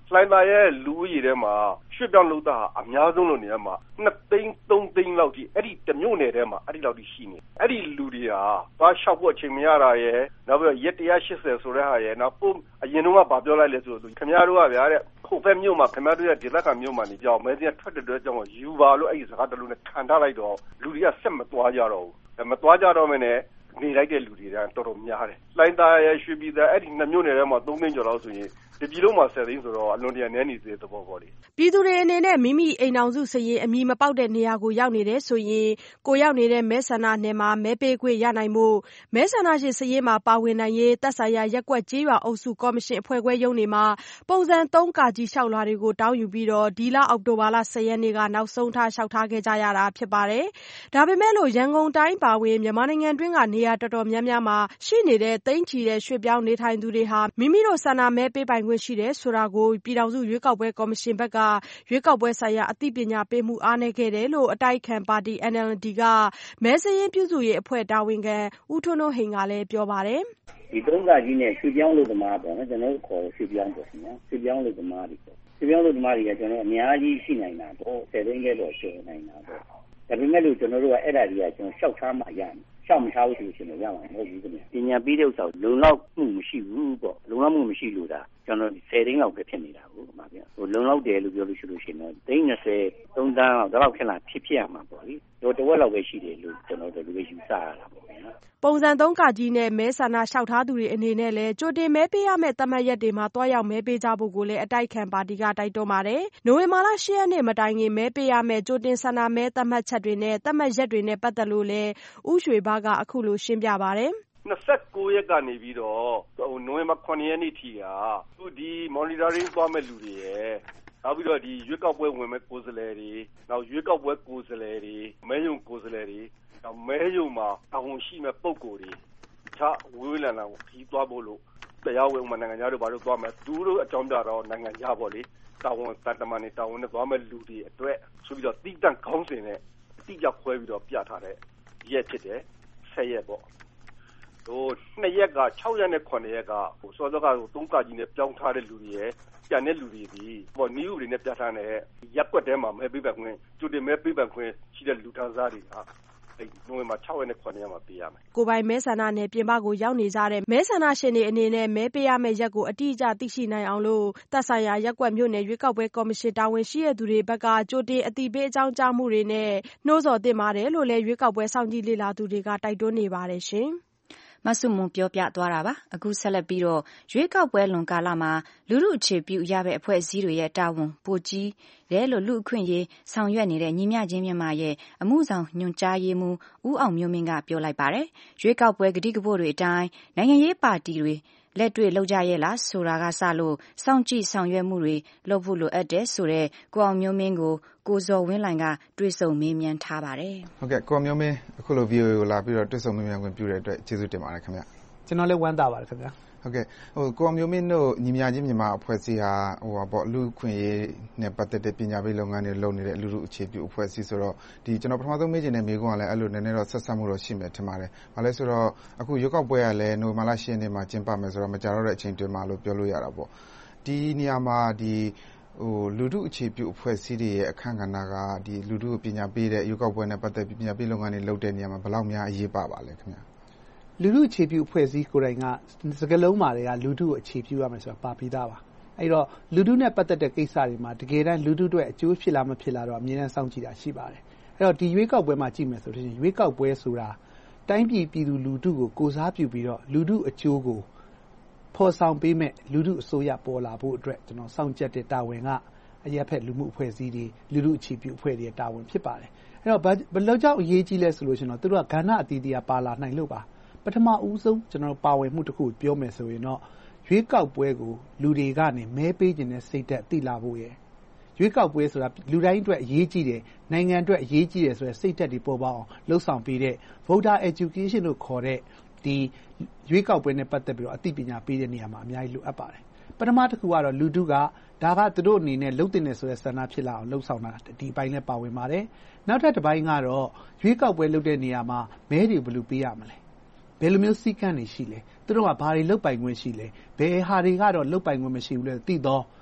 လှိုင်သာယာရဲ့လူဦးရေထဲမှာရွှေ့ပြောင်းလုပ်သားအများဆုံးလို့နေရာမှာနှစ်သိန်းသုံးသိန်းလောက်ကြီးအဲ့ဒီတမျိုးနယ်ထဲမှာအဲ့ဒီလောက်ကြီးရှိနေအဲ့ဒီလူတွေဟာသွားလျှောက်ဖို့အချိန်မရတာရဲ့နောက်ပြီးတော့ရက်တစ်ရာရှစ်ဆယ်ဆိုတဲ့ဟာရဲ့နောက်ပုံအရင်တော့ကပြောလိုက်လဲဆိုခင်ဗျားတို့ကဗျာတဲ့ဟိုဘက်မြို့မှာခင်ဗျားတို့ရဲ့ဒေသခံမြို့မှာနေကြောင်မဲတင်ထွက်တဲ့အတွက်ကြောင့်ယူပါလို့အဲ့ဒီစကားတလုံးနဲ့ခံထားလိုက်တော့လူတွေကဆက်မသွားကြတော့ဘူးမသွားကြတော့မနဲ့နေလိုက်တဲ့လူတွေကတော်တော်များတယ်။လှိုင်သာယာရွှေပြည်သာအဲ့ဒီနှစ်မြို့နယ်ထဲမှာသုံးသိန်းကျော်လောက်ဆိုရင်ဒီပြည်လုံးမှာဆယ်သိန်းဆိုတော့အလွန်တရာနည်းနေသေးတဲ့သဘောပေါ့လေ။ပြည်သူတွေအနေနဲ့မိမိအိမ်အောင်စုစရင်အမီမပေါက်တဲ့နေရာကိုရောက်နေတယ်ဆိုရင်ကိုရောက်နေတဲ့မဲဆန္ဒနယ်မှာမဲပေးခွင့်ရနိုင်မှုမဲဆန္ဒရှင်စရင်မှာပါဝင်နိုင်ရေးသက်ဆိုင်ရာရက်ကွက်ကြေးရွာအုပ်စုကော်မရှင်အဖွဲ့ခွဲရုံးတွေမှာပုံစံသုံးကာကြီးလျှောက်လွှာတွေကိုတောင်းယူပြီးတော့ဒီလအောက်တိုဘာလဆယ်ရက်နေ့ကနောက်ဆုံးထားလျှောက်ထားခဲ့ကြရတာဖြစ်ပါတယ်။ဒါပေမဲ့လို့ရန်ကုန်တိုင်းပါဝင်မြန်မာနိုင်ငံတွင်းကနေရာတော်တော်များများမှာရှိနေတဲ့သိန်းချီတဲ့ရွှေ့ပြောင်းနေထိုင်သူတွေဟာမိမိတို့ဆန္ဒမဲပေးပိုင်ခွင့်ရှိတယ်ဆိုတာကိုပြည်ထောင်စုရွေးကောက်ပွဲကော်မရှင်ဘက်ကရွေးကောက်ပွဲဆိုင်ရာအသိပညာပေးမှုအားနည်းခဲ့တယ်လို့အတိုက်ခံပါတီ N L D ကမဲစရင်းပြုစုရေးအဖွဲ့တာဝန်ခံဦးထွန်းတို့ဟိန်ကလည်းပြောပါတယ်ဒီသုံးကကြီးနဲ့ရွှေ့ပြောင်းလို့သမားပေါ့နော်ကျွန်တော်တို့ခေါ်ရွှေ့ပြောင်းပေါ့ခင်ဗျာရွှေ့ပြောင်းလို့သမားတွေပေါ့ရွှေ့ပြောင်းလို့သမားတွေကကျွန်တော်အများကြီးရှိနိုင်တာပေါ့ဆယ်သိန်းကျတော့ရှိနိုင်တာပေါ့ဒါပေမဲ့လို့ကျွန်တော်တို့ကအဲ့ဒါတွေကကျွန်တော်ရှောက်ထားမှရမယ်ရှောက်မထားဘူးဆိုရှင်တော့ရမှာမဟုတ်ဘူးခင်ဗျာပညာပြီးတဲ့ဥစ္စာလုံလောက်မှုမရှိဘူးပေါ့လုံလောက်မှုမရှိလို့ဒါကျွန်တော်ဆယ်သိန်းလောက်ပဲဖြစ်နေတာဟုတ်မှာဗျာဟိုလုံလောက်တယ်လို့ပြောလို့ရှိလို့ရှင်တော့သိန်း၂၀သုံးတန်းလောက်ဒါတော့ဖြစ်လာဖြစ်ဖြစ်ရမှာပေါ့လေတော့တဝက်လောက်ပဲရှိတယ်လို့ကျွန်တော်တို့လူယူဆရတာပေါ့ဗျာပုံစံသုံးကာကြီးနဲ့မဲဆန္ဒလျှောက်ထားသူတွေအနေနဲ့လည်းကြိုတင်မဲပေးရမယ့်သတ်မှတ်ရက်တွေမှာတွားရောက်မဲပေးကြဖို့ကိုလည်းအတိုက်ခံပါတီကတိုက်တွန်းပါတယ်။နိုဝင်ဘာလ၈ရက်နေ့မတိုင်ခင်မဲပေးရမယ့်ကြိုတင်ဆန္ဒမဲသတ်မှတ်ချက်တွေနဲ့သတ်မှတ်ရက်တွေနဲ့ပတ်သက်လို့လည်းဦးရွှေဘကအခုလိုရှင်းပြပါတယ်။၂၉ရက်ကနေပြီးတော့နိုဝင်ဘာခုနှစ်ရက်နေ့ထိကသူဒီ monitoring သွားမဲ့လူတွေရဲ့နောက်ပြီးတော့ဒီရွေးကောက်ပွဲဝင်မဲ့ကိုယ်စားလှယ်တွေနောက်ရွေးကောက်ပွဲကိုယ်စားလှယ်တွေမဲယုံကိုယ်စားလှယ်တွေနောက်မဲယုံမှာအဝန်ရှိမဲ့ပုံကိုယ်တွေချဝေးလန်လန်ကိုခီးသွားဖို့လို့တရားဝင်မှနိုင်ငံသားတို့ဘာလို့သွားမယ်သူတို့အကြောင်းပြတော့နိုင်ငံသားပေါ့လေတာဝန်တန်တမန်နေတာဝန်နဲ့သွားမဲ့လူတွေအတွက်ဆိုပြီးတော့တိတန့်ခေါင်းစဉ်နဲ့တိကျခွဲပြီးတော့ပြထားတဲ့ရက်ဖြစ်တယ်ဆယ်ရက်ပေါ့ဟိုနှစ်ရက်က၆ရက်နဲ့ခုနှစ်ရက်ကဟိုစောစောကဟိုသုံးကကြီးနဲ့ပြောင်းထားတဲ့လူတွေရဲ့ကျန်တဲ့လူတွေဒီပေါ့နည်းဥပဒေနဲ့ပြဋ္ဌာန်းတဲ့ရက်ကွက်ထဲမှာမဲပေးပတ်ခွင့်ကျူတင်မဲပေးပတ်ခွင့်ရှိတဲ့လူထမ်းစားတွေဟာအဲ့နိုဝင်ဘာ၆ရက်နဲ့ခုနှစ်ရက်မှာပေးရမယ်ကိုပိုင်မဲဆန္ဒနယ်ပြင်ပကိုရောက်နေကြတဲ့မဲဆန္ဒရှင်တွေအနေနဲ့မဲပေးရမယ့်ရက်ကိုအတိအကျသိရှိနိုင်အောင်လို့သက်ဆိုင်ရာရက်ကွက်မြို့နယ်ရွေးကောက်ပွဲကော်မရှင်တာဝန်ရှိတဲ့သူတွေဘက်ကကြိုတင်အသိပေးအကြောင်းကြားမှုတွေနဲ့နှိုးဆော်သင့်ပါတယ်လို့လည်းရွေးကောက်ပွဲစောင့်ကြည့်လေ့လာသူတွေကတိုက်တွန်းနေပါတယ်ရှင်မဆုမွန်ပြောပြသွားတာပါအခုဆက်လက်ပြီးတော့ရွေးကောက်ပွဲလွန်ကာလမှာလူလူအခြေပြုရတဲ့အဖွဲ့အစည်းတွေရဲ့တာဝန်ပိုကြီးတယ်လို့လူအခွင့်ရေးဆောင်ရွက်နေတဲ့ညီမျှချင်းမြန်မာရဲ့အမှုဆောင်ညွှန်ကြားရေးမှူးဦးအောင်မျိုးမင်းကပြောလိုက်ပါတယ်ရွေးကောက်ပွဲကတိကပို့တွေအတိုင်းနိုင်ငံရေးပါတီတွေလက်တွေ့လောက်ကြရဲ့လားဆိုတာကစလို့စောင့်ကြည့်ဆောင်ရွက်မှုတွေလုပ်ဖို့လိုအပ်တယ်ဆိုတဲ့ကိုအောင်မျိုးမင်းကိုကိုဇော်ဝင်းလိုင်ကတွေ့ဆုံမေးမြန်းထားပါတယ်ဟုတ်ကဲ့ကိုအောင်မျိုးမင်းအခုလို ဗီအိုအေ ကိုလာပြီးတော့တွေ့ဆုံမေးမြန်းခွင့်ပြုတဲ့အတွက်ကျေးဇူးတင်ပါတယ်ခင်ဗျကျွန်တော်လည်းဝမ်းသာပါတယ်ခင်ဗျဟုတ်ကဲ့ဟိုကိုအောင်မျိုးမင်းတို့ညီမြချင်းမြန်မာအဖွဲ့အစည်းဟာဟိုပေါ့လူခွင့်ရေးနဲ့ပတ်သက်တဲ့ပညာပေးလုပ်ငန်းတွေလုပ်နေတဲ့လူလူအခြေပြုအဖွဲ့အစည်းဆိုတော့ဒီကျွန်တော်ပထမဆုံးမေးချင်တဲ့မေးခွန်းကလည်းအဲ့လိုနည်းနည်းတော့ဆက်ဆက်မှုတော့ရှိမယ်ထင်ပါတယ်။ဘာလဲဆိုတော့အခုရွေးကောက်ပွဲကလည်းနိုဝင်ဘာလ၈ရက်နေ့မှာကျင်းပမယ်ဆိုတော့မကြာတော့တဲ့အချိန်တွင်မှာလို့ပြောလို့ရတာပေါ့။ဒီနေရာမှာဒီဟိုလူထုအခြေပြုအဖွဲ့အစည်းတွေရဲ့အခမ်းကဏ္ဍကဒီလူထုကိုပညာပေးတဲ့ရွေးကောက်ပွဲနဲ့ပတ်သက်ပြီးပညာပေးလုပ်ငန်းတွေလုပ်တဲ့နေရာမှာဘယ်လောက်များအရေးပါပါလဲခင်ဗျာလူထုအခြေပြုအဖွဲ့အစည်းကိုယ်တိုင်ကစကလုံးမာတွေကလူထုကိုအခြေပြုရမယ်ဆိုတာပါပြီးသားပါအဲ့တော့လူထုနဲ့ပတ်သက်တဲ့ကိစ္စတွေမှာတကယ်တမ်းလူထုတွေအကျိုးဖြစ်လာမဖြစ်လာတော့အမြဲတမ်းစောင့်ကြည့်တာရှိပါတယ်အဲ့တော့ဒီရွေးကောက်ပွဲမှာကြည့်မယ်ဆိုလို့ရှိရင်ရွေးကောက်ပွဲဆိုတာတိုင်းပြည်ပြည်သူလူထုကိုကိုစားပြုပြီးတော့လူထုအကျိုးကိုဖော်ဆောင်ပေးမဲ့လူထုအစိုးရပေါ်လာဖို့အတွက်ကျွန်တော်စောင့်ကြက်တဲ့တာဝန်ကအရက်ဖက်လူမှုအဖွဲ့အစည်းတွေလူထုအခြေပြုအဖွဲ့တွေတာဝန်ဖြစ်ပါတယ်အဲ့တော့ဘယ်လောက်ကြောင့်အရေးကြီးလဲဆိုလို့ရှိရင်တော့သူတို့ကကဏ္ဍအသီးသီးပါလာနိုင်လို့ပါပထမဦးဆုံးကျွန်တော်ပါဝင်မှုတစ်ခုပြောမယ်ဆိုရင်တော့ရွေးကောက်ပွဲကိုလူတွေကနေမဲပေးခြင်းနဲ့စိတ်သက်သိလာဖို့ရယ်ရွေးကောက်ပွဲဆိုတာလူတိုင်းအတွက်အရေးကြီးတယ်နိုင်ငံအတွက်အရေးကြီးတယ်ဆိုတဲ့စိတ်သက်တွေပေါ်ပေါအောင်လှုပ်ဆောင်ပေးတဲ့ voter education လို့ခေါ်တဲ့ဒီရွေးကောက်ပွဲနဲ့ပတ်သက်ပြီးတော့အသိပညာပေးတဲ့နေရာမှာအများကြီးလိုအပ်ပါတယ်ပထမတစ်ခုကတော့လူထုကဒါကသူတို့အနေနဲ့လှုပ်တင်နေဆိုတဲ့ဆန္ဒဖြစ်လာအောင်လှုပ်ဆောင်တာဒီဘိုင်းနဲ့ပါဝင်ပါတယ်နောက်ထပ်တစ်ပိုင်းကတော့ရွေးကောက်ပွဲလုပ်တဲ့နေရာမှာမဲတွေဘယ်လိုပေးရမလဲဘယ်လိုမျိုးစီကံတွေရှိလဲသူတို့ကဘာတွေလုတ်ပိုင်ခွင့်ရှိလဲဘယ်ဟာတွေကတော့လုတ်ပိုင်ခွင့်မရှိဘူးလဲသိတော့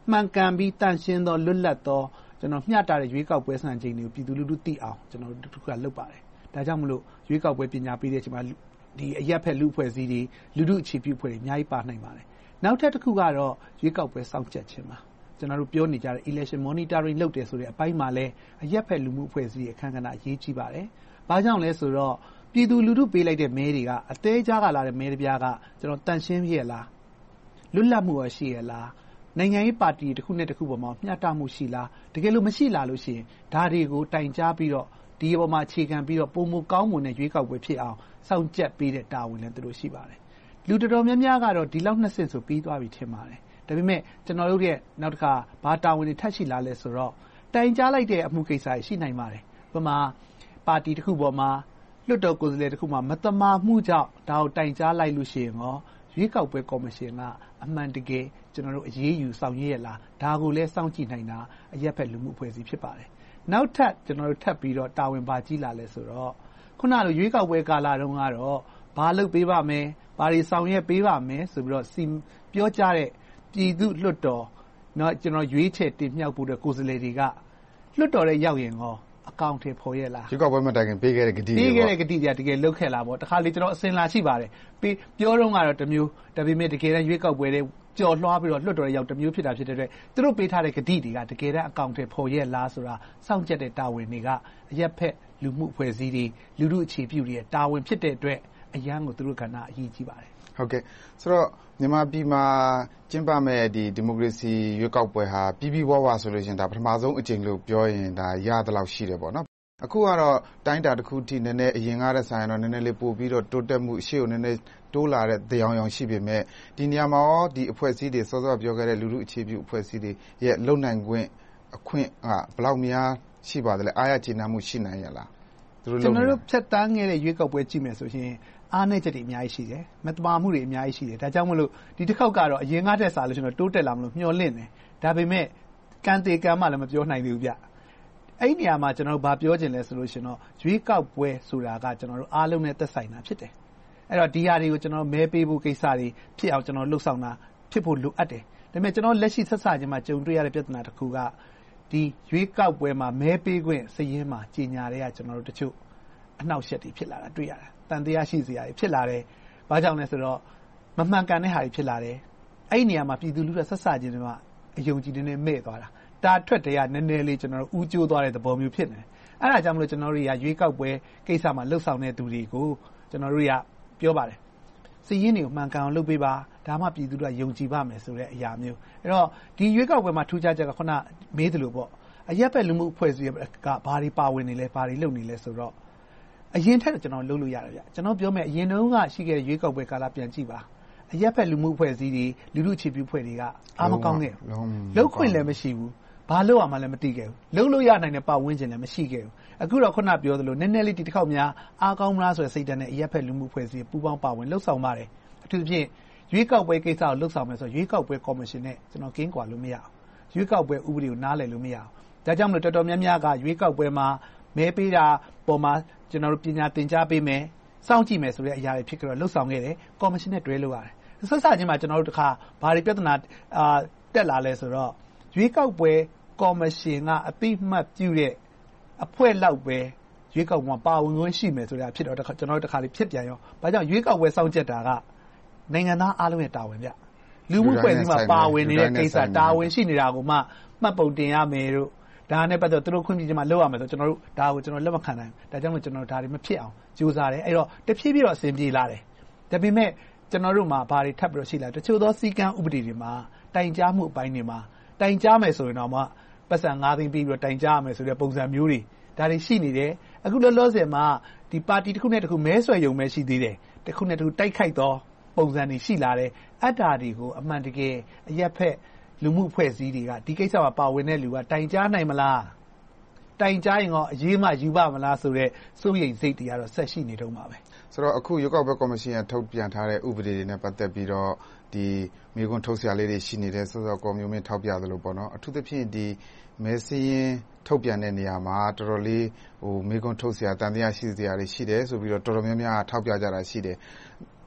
မှန်ကန်ပြီးတန့်ရှင်းသောလွတ်လပ်သောကျွန်တော်မျှတတဲ့ရွေးကောက်ပွဲစံချိန်တွေကိုပြည်သူလူထုသိအောင်ကျွန်တော်တို့ကလုပ်ပါတယ်ဒါကြောင့်မလို့ရွေးကောက်ပွဲပညာပေးတဲ့အချိန်မှာဒီအရက်ဖက်လူဖွဲ့စည်းတွေလူထုအခြေပြုဖွဲ့တွေအများကြီးပါနိုင်ပါတယ်နောက်ထပ်တစ်ခုကတော့ရွေးကောက်ပွဲစောင့်ကြပ်ခြင်းပါကျွန်တော်တို့ပြောနေကြတဲ့ election monitoring လုပ်တယ်ဆိုတဲ့အပိုင်းမှာလည်းအရက်ဖက်လူမှုအဖွဲ့အစည်းရဲ့အခမ်းကဏ္ဍအရေးကြီးပါတယ်။ဘာကြောင့်လဲဆိုတော့ပြည်သူလူထုပေးလိုက်တဲ့မဲတွေကအသေးချားကလာတဲ့မဲတပြားကကျွန်တော်တန်ရှင်းရဲ့လားလွတ်လပ်မှုရှိရဲ့လားနိုင်ငံရေးပါတီတစ်ခုနဲ့တစ်ခုပေါ်မှာမျှတမှုရှိလားတကယ်လို့မရှိလားလို့ရှိရင်ဒါတွေကိုတိုင်ကြားပြီးတော့ဒီပေါ်မှာအခြေခံပြီးတော့ပုံမကောင်းမွန်တဲ့ရွေးကောက်ပွဲဖြစ်အောင်စောင့်ကြပ်ပေးတဲ့တာဝန်လည်းသူတို့ရှိပါတယ်။လူတော်တော်များများကတော့ဒီလောက်နှစ်ဆင့်ဆိုပြီးသွားပြီထင်ပါတယ်။ဒါပေမဲ့ကျွန်တော်တို့ရဲ့နောက်တစ်ခါဘာတာဝန်တွေထပ်ရှိလာလဲဆိုတော့တိုင်ကြားလိုက်တဲ့အမှုကိစ္စရှိနိုင်ပါတယ်။ဥပမာပါတီတစ်ခုပေါ်မှာလွှတ်တော်ကိုယ်စားလှယ်တစ်ခုမှာမတမာမှုကြောင့်ဒါကိုတိုင်ကြားလိုက်လို့ရှိရင်ရောရွေးကောက်ပွဲကော်မရှင်ကအမှန်တကယ်ကျွန်တော်တို့အရေးယူဆောင်ရွက်ရလားဒါကိုလည်းစောင့်ကြည့်နိုင်တာအရက်ဖက်လူမှုအဖွဲ့အစည်းဖြစ်ပါတယ်။နောက်ထပ်ကျွန်တော်တို့ထပ်ပြီးတော့တာဝန်ပါကြီးလာလဲဆိုတော့ခုနကရွေးကောက်ပွဲကာလတုန်းကတော့ဘာလုပ်ပေးပါမယ်ဘာတွေဆောင်ရွက်ပေးပါမယ်ဆိုပြီးတော့စီပြောကြတဲ့ပြည်သူလွှတ်တော်เนาะကျွန်တော်ရွေးချယ်တင်မြှောက်ဖို့တဲ့ကိုယ်စားလှယ်တွေကလွှတ်တော်ရဲ့ရောက်ရင်ရောအကောင့်ထဲပေါ်ရလားရွေးကောက်ပွဲမတိုင်ခင်ပေးခဲ့တဲ့ဂတိတွေပေးခဲ့တဲ့ဂတိတွေကတကယ်လုပ်ခဲ့လားပေါ့တခါလေကျွန်တော်အစင်လာရှိပါတယ်ပေးပြောတော့ကတော့တမျိုးဒါပေမဲ့တကယ်တမ်းရွေးကောက်ပွဲတွေကြော်လွှားပြီးတော့လွှတ်တော်ရဲ့ရောက်တမျိုးဖြစ်တာဖြစ်တဲ့အတွက်သူတို့ပေးထားတဲ့ဂတိတွေကတကယ်တမ်းအကောင့်ထဲပေါ်ရလားဆိုတာစောင့်ကြည့်တဲ့တာဝန်တွေကအရက်ဖက်လူမှုအဖွဲ့အစည်းတွေလူထုအခြေပြုတွေတာဝန်ဖြစ်တဲ့အတွက်အရန်ကိုသူတို့ကဏ္ဍအရေးကြီးပါတယ်ဟုတ်ကဲ့ဆိုတော့မြန်မာပြည်မှာကျင်းပမဲ့ဒီဒီမိုကရေစီရွေးကောက်ပွဲဟာပြည်ပြည်ဝဝဆိုလို့ရှိရင်ဒါပထမဆုံးအကြိမ်လို့ပြောရင်ဒါရသလောက်ရှိတယ်ပေါ့နော်အခုကတော့တိုင်းတာတစ်ခုထိနည်းနည်းအရင်ကတည်းကဆိုင်တော့နည်းနည်းလေးပို့ပြီးတော့တိုးတက်မှုရှေ့ကိုနည်းနည်းတိုးလာတဲ့တရားရောင်ရှိပေမဲ့ဒီနေရာမှာရောဒီအဖွဲ့အစည်းတွေစောစောပြောခဲ့တဲ့လူလူအခြေပြုအဖွဲ့အစည်းတွေရဲ့လုံနိုင်ခွင့်အခွင့်ကဘယ်လောက်များရှိပါသလဲအားရကျေနပ်မှုရှိနိုင်ရလားသူတို့ကျွန်တော်တို့ဖြတ်တန်းခဲ့တဲ့ရွေးကောက်ပွဲကြည့်မယ်ဆိုရင်အားနည်းချက်တွေအများကြီးရှိတယ်မတမာမှုတွေအများကြီးရှိတယ်ဒါကြောင့်မလို့ဒီတစ်ခေါက်ကတော့အရင်ကတည်းကစားလို့ရှိရင်တိုးတက်လာမလို့မျှော်လင့်တယ်ဒါပေမဲ့ကံတေကံမှလည်းမပြောနိုင်သေးဘူးဗျအဲ့ဒီနေရာမှာကျွန်တော်တို့ဘာပြောချင်လဲဆိုလို့ရှိရင်တော့ရွေးကောက်ပွဲဆိုတာကကျွန်တော်တို့အားလုံးနဲ့သက်ဆိုင်တာဖြစ်တယ်အဲ့တော့ဒီဟာတွေကိုကျွန်တော်မဲပေးဖို့ကိစ္စတွေဖြစ်အောင်ကျွန်တော်လှုပ်ဆောင်တာဖြစ်ဖို့လိုအပ်တယ်ဒါပေမဲ့ကျွန်တော်လက်ရှိဆက်ဆချင်းမှာကြုံတွေ့ရတဲ့ပြဿနာတစ်ခုကဒီရွေးကောက်ပွဲမှာမဲပေးခွင့်စည်ရင်းမှာကြီးညာတွေကကျွန်တော်တို့တချို့အနှောက်အယှက်တွေဖြစ်လာတာတွေ့ရတယ်တန်တရားရှိစရာတွေဖြစ်လာတယ်။ဘာကြောင့်လဲဆိုတော့မမှန်ကန်တဲ့ဟာတွေဖြစ်လာတယ်။အဲ့ဒီနေရာမှာပြည်သူလူထုဆက်ဆချင်းတွေမှာအယုံကြည်နေမဲ့သွားတာ။တာထွက်တရားနည်းနည်းလေးကျွန်တော်တို့ဦးကျိုးသွားတဲ့သဘောမျိုးဖြစ်နေတယ်။အဲ့ဒါကြောင့်မလို့ကျွန်တော်တို့ရရွေးကောက်ပွဲကိစ္စမှာလှုပ်ဆောင်တဲ့သူတွေကိုကျွန်တော်တို့ရပြောပါတယ်။စည်ရင်းတွေကိုမှန်ကန်အောင်လုပ်ပေးပါဒါမှပြည်သူတို့ကယုံကြည်ပါမယ်ဆိုတဲ့အရာမျိုး။အဲ့တော့ဒီရွေးကောက်ပွဲမှာထူးခြားချက်ကခုနမေးသလိုပေါ့။အရက်ပဲလူမှုအဖွဲ့အစည်းကဘာတွေပါဝင်နေလဲဘာတွေလုပ်နေလဲဆိုတော့အရင်ထက်ကျွန်တော်လုပ်လို့ရတယ်ဗျကျွန်တော်ပြောမယ်အရင်တုန်းကရှိခဲ့တဲ့ရွေးကောက်ပွဲကာလပြန်ကြည့်ပါအရက်ဖက်လူမှုအဖွဲ့အစည်းတွေလူလူအခြေပြုအဖွဲ့တွေကအားမကောင်းခဲ့ဘူးလုံးခွင့်လည်းမရှိဘူးဘာလို့အောင်မှလည်းမသိခဲ့ဘူးလုံးလို့ရနိုင်တဲ့ပတ်ဝန်းကျင်လည်းမရှိခဲ့ဘူးအခုတော့ခုနပြောသလိုနည်းနည်းလေးဒီတစ်ခေါက်များအားကောင်းမလားဆိုတဲ့စိတ်ဓာတ်နဲ့အရက်ဖက်လူမှုအဖွဲ့အစည်းပူးပေါင်းပါဝင်လှုပ်ဆောင်ပါတယ်အထူးသဖြင့်ရွေးကောက်ပွဲကိစ္စကိုလှုပ်ဆောင်မယ်ဆိုရွေးကောက်ပွဲကော်မရှင်နဲ့ကျွန်တော်ကင်းကွာလို့မရအောင်ရွေးကောက်ပွဲဥပဒေကိုနားလည်လို့မရအောင်ဒါကြောင့်မလို့တော်တော်များများကရွေးကောက်ပွဲမှာမဲပေးတာပေါ်မှာကျွန်တော်တို့ပညာသင်ကြားပေးမယ်စောင့်ကြည့်မယ်ဆိုတဲ့အရာတွေဖြစ်ကြတော့လှုပ်ဆောင်ခဲ့တယ်ကော်မရှင်နဲ့တွဲလို့ရတယ်ဆက်စချင်းမှာကျွန်တော်တို့တခါဘာတွေပြဿနာအာတက်လာလဲဆိုတော့ရွေးကောက်ပွဲကော်မရှင်ကအပိမှတ်ပြုတဲ့အဖွဲ့လောက်ပဲရွေးကောက်ပွဲပါဝင်ခွင့်ရှိမယ်ဆိုတာဖြစ်တော့ကျွန်တော်တို့တခါလေးဖြစ်ပြန်ရောဘာကြောင့်ရွေးကောက်ပွဲစောင့်ကြတာကနိုင်ငံသားအားလုံးရဲ့တာဝန်ဗျလူမှုဖွဲ့စည်းမှာပါဝင်နေတဲ့ကိစ္စတာဝန်ရှိနေတာကိုမှမှတ်ပုံတင်ရမယ်တို့ဒါနဲ့ပတ်သက်သူတို့ခွင့်ပြုချက်မှလုပ်ရမယ်ဆိုကျွန်တော်တို့ဒါကိုကျွန်တော်လက်မခံနိုင်ဘူးဒါကြောင့်မို့ကျွန်တော်တို့ဒါတွေမဖြစ်အောင်ကြိုးစားတယ်အဲ့တော့တဖြည်းဖြည်းတော့အဆင်ပြေလာတယ်ဒါပေမဲ့ကျွန်တော်တို့မှာဘာတွေထပ်ပြီးတော့ရှိလာတချို့သောစီကံဥပဒေတွေမှာတိုင်ကြားမှုအပိုင်းတွေမှာတိုင်ကြားမယ်ဆိုရင်တော့မှပတ်စံငါးသိန်းပြီးပြီးတော့တိုင်ကြားရမယ်ဆိုတဲ့ပုံစံမျိုးတွေဒါတွေရှိနေတယ်အခုလောလောဆယ်မှာဒီပါတီတစ်ခုနဲ့တစ်ခုမဲဆွယ်ရုံပဲရှိသေးတယ်တစ်ခုနဲ့တစ်ခုတိုက်ခိုက်သောပုံစံတွေရှိလာတယ်အတ္တာတွေကိုအမှန်တကယ်အရက်ဖက်လူမှုဖွဲ့စည်းတွေကဒီကိစ္စမှာပါဝင်တဲ့လူကတိုင်ကြားနိုင်မလားတိုင်ကြားရင်ရောအရေးမှယူပါမလားဆိုတဲ့စိုးရိမ်စိတ်တွေကတော့ဆက်ရှိနေတော့မှာပဲဆိုတော့အခုရွေးကောက်ပွဲကော်မရှင်ကထုတ်ပြန်ထားတဲ့ဥပဒေတွေနဲ့ပတ်သက်ပြီးတော့ဒီမိကွန်းထုတ်ဆရာလေးတွေရှိနေတဲ့စောစောကော်မျိုးမင်းထောက်ပြသလိုပေါ့နော်အထူးသဖြင့်ဒီမဲစည်းရင်ထုတ်ပြန်တဲ့နေရာမှာတော်တော်လေးဟိုမိကွန်းထုတ်ဆရာတန်တရားရှိစရာတွေရှိတယ်ဆိုပြီးတော့တော်တော်များများထောက်ပြကြတာရှိတယ်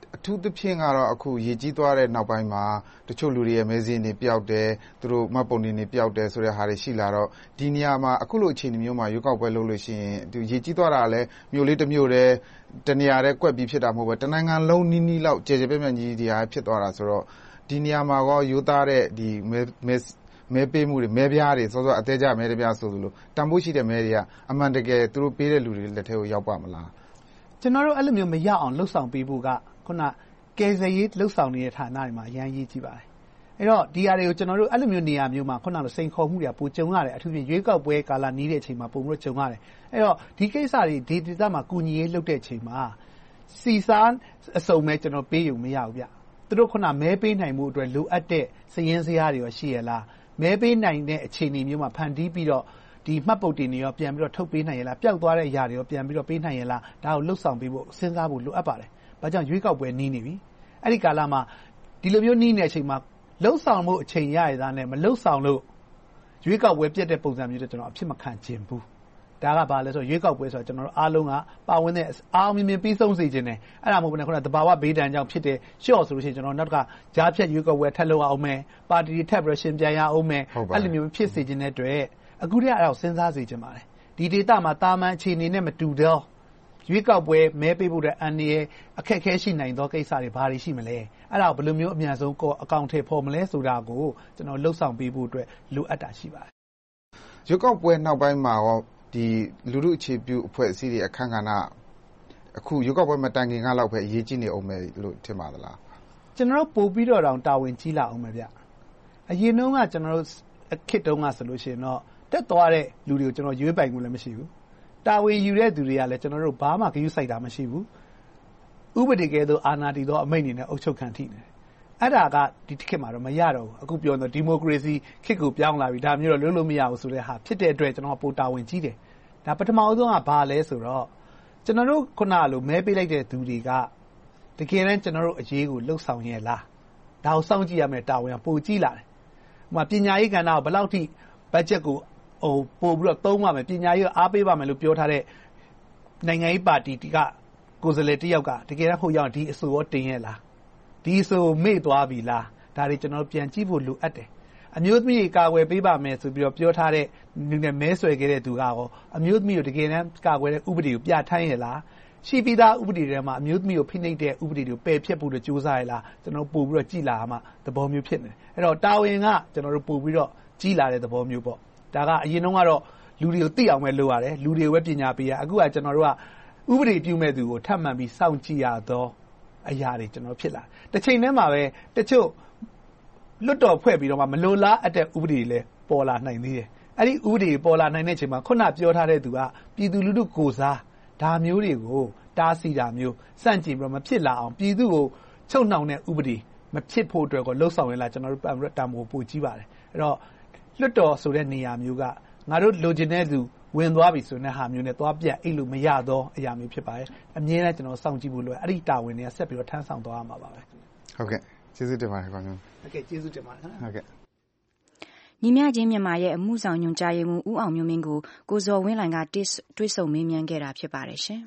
အထူးသဖြင့်ကတော့အခုရေကြီးသွားတဲ့နောက်ပိုင်းမှာတချို့လူတွေရဲ့မဲစာရင်းတွေပျောက်တယ်သူတို့မှတ်ပုံတင်တွေပျောက်တယ်ဆိုတဲ့ဟာတွေရှိလာတော့ဒီနေရာမှာအခုလိုအခြေအနေမျိုးမှာရွေးကောက်ပွဲလုပ်လို့ရှိရင်ဒီရေကြီးသွားတာလည်းမြို့လေးတစ်မြို့တည်းတနေရာတည်းကွက်ပြီးဖြစ်တာမဟုတ်ပဲတနိုင်ငံလုံးနီးနီးလောက်ကြဲကြဲပြန့်ပြန့်ကြီးတရားဖြစ်သွားတာဆိုတော့ဒီနေရာမှာကောရိုးသားတဲ့ဒီမဲမဲမဲပေးမှုတွေမဲပြားတွေစောစောအသေးကြမဲပြားဆိုသလိုတန်ဖိုးရှိတဲ့မဲတွေကအမှန်တကယ်သူတို့ပေးတဲ့လူတွေလက်ထဲကိုရောက်ပါမလားကျွန်တော်တို့အဲ့လိုမျိုးမရအောင်လှုပ်ဆောင်ပေးဖို့ကခုနကယ်ဆယ်ရေးလှုပ်ဆောင်နေတဲ့ဌာနတွေမှာအရန်ရေးကြည့်ပါတယ်အဲ့တော့ဒီအရာတွေကိုကျွန်တော်တို့အဲ့လိုမျိုးနေရာမျိုးမှာခုနလိုစိန်ခေါ်မှုတွေပိုကြုံရတယ်အထူးဖြင့်ရွေးကောက်ပွဲကာလနီးတဲ့အချိန်မှာပုံပြီးကြုံရတယ်အဲ့တော့ဒီကိစ္စတွေဒီဒေသမှာကုညီရေးလုပ်တဲ့အချိန်မှာစီစားအစုံမဲ့ကျွန်တော်ပေးယူမရဘူးဗျသူတို့ခုနမဲပေးနိုင်မှုအတွက်လိုအပ်တဲ့စည်ရင်းစရာတွေရောရှိရလားမဲပေးနိုင်တဲ့အခြေအနေမျိုးမှာဖန်တီးပြီးတော့ဒီမှတ်ပုတ်တင်တွေရောပြန်ပြီးတော့ထုတ်ပေးနိုင်ရလားပျောက်သွားတဲ့အရာတွေရောပြန်ပြီးတော့ပေးနိုင်ရလားဒါကိုလှုပ်ဆောင်ပေးဖို့စဉ်းစားဖို့လိုအပ်ပါတယ်။ဘာကြောင့်ရွေးကောက်ပွဲနီးနေပြီ။အဲ့ဒီကာလမှာဒီလိုမျိုးနီးနေတဲ့အချိန်မှာလှုပ်ဆောင်မှုအချိန်ရရသားနဲ့မလှုပ်ဆောင်လို့ရွေးကောက်ပွဲပြတ်တဲ့ပုံစံမျိုးတွေကျွန်တော်အဖြစ်မခံချင်ဘူး။ဒါကဘာလဲဆိုတော့ရွေးကောက်ပွဲဆိုတော့ကျွန်တော်တို့အားလုံးကပါဝင်တဲ့အားမြင်မြင်ပြီးဆုံးစေခြင်းနဲ့အဲ့ဒါမဟုတ်ဘဲနဲ့ခုနကတဘာဝဘေးဒဏ်ကြောင့်ဖြစ်တဲ့ရှော့ဆိုလို့ရှိရင်ကျွန်တော်နောက်တစ်ခါကြားဖြတ်ရွေးကောက်ပွဲထပ်လုပ်အောင်မယ်ပါတီတွေထပ်ပြီးတော့ရှင်ပြန်ရအောင်မယ်အဲ့လိုမျိုးဖြစ်စေခြင်းတဲ့အတွက်အခုတည်းအဲ့ဒါကိုစဉ်းစားစေခြင်းပါတယ်ဒီဒေတာမှာတာမန်အခြေအနေနဲ့မတူတော့ရွေးကောက်ပွဲမဲပေးဖို့တဲ့အန်ဒီရဲ့အခက်အခဲရှိနိုင်သောကိစ္စတွေဘာတွေရှိမလဲအဲ့ဒါကိုဘယ်လိုမျိုးအမြန်ဆုံးအကောင့်ထဲပေါ်မလဲဆိုတာကိုကျွန်တော်လှုပ်ဆောင်ပေးဖို့အတွက်လိုအပ်တာရှိပါတယ်ရွေးကောက်ပွဲနောက်ပိုင်းမှာရောဒီလူလူအခြေပြုအဖွဲ့အစည်းတွေအခမ်းကဏ္ဍအခုရွေးကောက်ပွဲမတိုင်ခင်ကလောက်ပဲအရေးကြီးနေအောင်မယ်လို့ထင်ပါသလားကျွန်တော်ပို့ပြီးတော့တောင်တာဝန်ကြီးလာအောင်မယ်ဗျအရင်တုန်းကကျွန်တော်တို့အခစ်တုန်းကဆိုလို့ရှိရင်တော့တက်သွားတဲ့လူတွေကိုကျွန်တော်ရွေးပိုင်မှုလည်းမရှိဘူးတာဝန်ယူတဲ့သူတွေကလည်းကျွန်တော်တို့ဘာမှဂရုစိုက်တာမရှိဘူးဥပဒေကဲသို့အာဏာတည်သောအမိန့်တွေနဲ့အုပ်ချုပ်ခံထိနေတယ်အဲ့ဒါကဒီတစ်ခေတ်မှာတော့မရတော့ဘူးအခုပြောတော့ဒီမိုကရေစီခေတ်ကိုပြောင်းလာပြီဒါမျိုးတော့လုံးလုံးမရဘူးဆိုတဲ့ဟာဖြစ်တဲ့အတွက်ကျွန်တော်ပိုတာဝန်ကြီးတယ်ဒါပထမအဆုံးကဘာလဲဆိုတော့ကျွန်တော်တို့ခုနကလိုမဲပေးလိုက်တဲ့သူတွေကတကယ်တမ်းကျွန်တော်တို့အရေးကိုလှုပ်ဆောင်ရလားဒါကိုစောင့်ကြည့်ရမယ်တာဝန်ကပိုကြီးလာတယ်ဟိုမှာပညာရေးကဏ္ဍကိုဘယ်လောက်ထိဘတ်ဂျက်ကိုဟိုပို့ပြီးတော့သုံးပါမယ်ပညာရေးကိုအားပေးပါမယ်လို့ပြောထားတဲ့နိုင်ငံရေးပါတီကကိုယ်စားလှယ်တယောက်ကတကယ်တော့ဟိုရောက်ဒီအဆိုရောတင်ရဲ့လားဒီအဆိုမေ့သွားပြီလားဒါတွေကျွန်တော်ပြန်ကြည့်ဖို့လိုအပ်တယ်အမျိုးသမီးကာကွယ်ပေးပါမယ်ဆိုပြီးတော့ပြောထားတဲ့မဲဆွယ်ခဲ့တဲ့သူကရောအမျိုးသမီးကိုတကယ်တမ်းကာကွယ်တဲ့ဥပဒေကိုပြဋ္ဌာန်းရဲ့လားရှိပြီးသားဥပဒေတွေမှာအမျိုးသမီးကိုဖိနှိပ်တဲ့ဥပဒေတွေကိုပယ်ဖျက်ဖို့ကြိုးစားရလားကျွန်တော်ပို့ပြီးတော့ကြည်လာမှသဘောမျိုးဖြစ်နေတယ်အဲ့တော့တာဝန်ကကျွန်တော်တို့ပို့ပြီးတော့ကြည်လာတဲ့သဘောမျိုးပေါ့ဒါကအရင်တုန်းကတော့လူတွေကိုသိအောင်ပဲလုပ်ရတယ်လူတွေကိုပဲပညာပေးရအခုကကျွန်တော်တို့ကဥပဒေပြုမဲ့သူကိုထပ်မံပြီးစောင့်ကြည့်ရတော့အရာတွေကျွန်တော်ဖြစ်လာတစ်ချိန်တည်းမှာပဲတချို့လွတ်တော်ဖွဲ့ပြီးတော့မှမလိုလားအပ်တဲ့ဥပဒေတွေလည်းပေါ်လာနိုင်သေးတယ်အဲ့ဒီဥပဒေပေါ်လာနိုင်တဲ့အချိန်မှာခုနပြောထားတဲ့သူကပြည်သူလူထုကိုစားဒါမျိုးတွေကိုတားဆီးတာမျိုးစန့်ကျင်ပြီးတော့မဖြစ်လာအောင်ပြည်သူကိုချုပ်နှောင်တဲ့ဥပဒေမဖြစ်ဖို့အတွက်ကိုလှုပ်ဆောင်ရလာကျွန်တော်တို့တာမို့ပို့ကြည့်ပါတယ်အဲ့တော့လွတ်တော်ဆိုတဲ့နေရာမျိုးကငါတို့လိုချင်တဲ့သူဝင်သွားပြီဆိုတဲ့ဟာမျိုးနဲ့သွားပြတ်အဲ့လိုမရတော့အရာမျိုးဖြစ်ပါတယ်အမြဲတမ်းကျွန်တော်စောင့်ကြည့်ဖို့လိုအဲ့ဒီတာဝန်တွေကဆက်ပြီးတော့ထမ်းဆောင်သွားရမှာပါပဲဟုတ်ကဲ့ကျေးဇူးတင်ပါတယ်ခင်ဗျာဟုတ်ကဲ့ကျေးဇူးတင်ပါတယ်ဟုတ်ကဲ့ညီမချင်းမြန်မာရဲ့အမှုဆောင်ညွှန်ကြားရေးမှူးဦးအောင်မျိုးမင်းကိုကိုဇော်ဝင်းလှိုင်ကတွေးဆုံမေးမြန်းခဲ့တာဖြစ်ပါတယ်ရှင်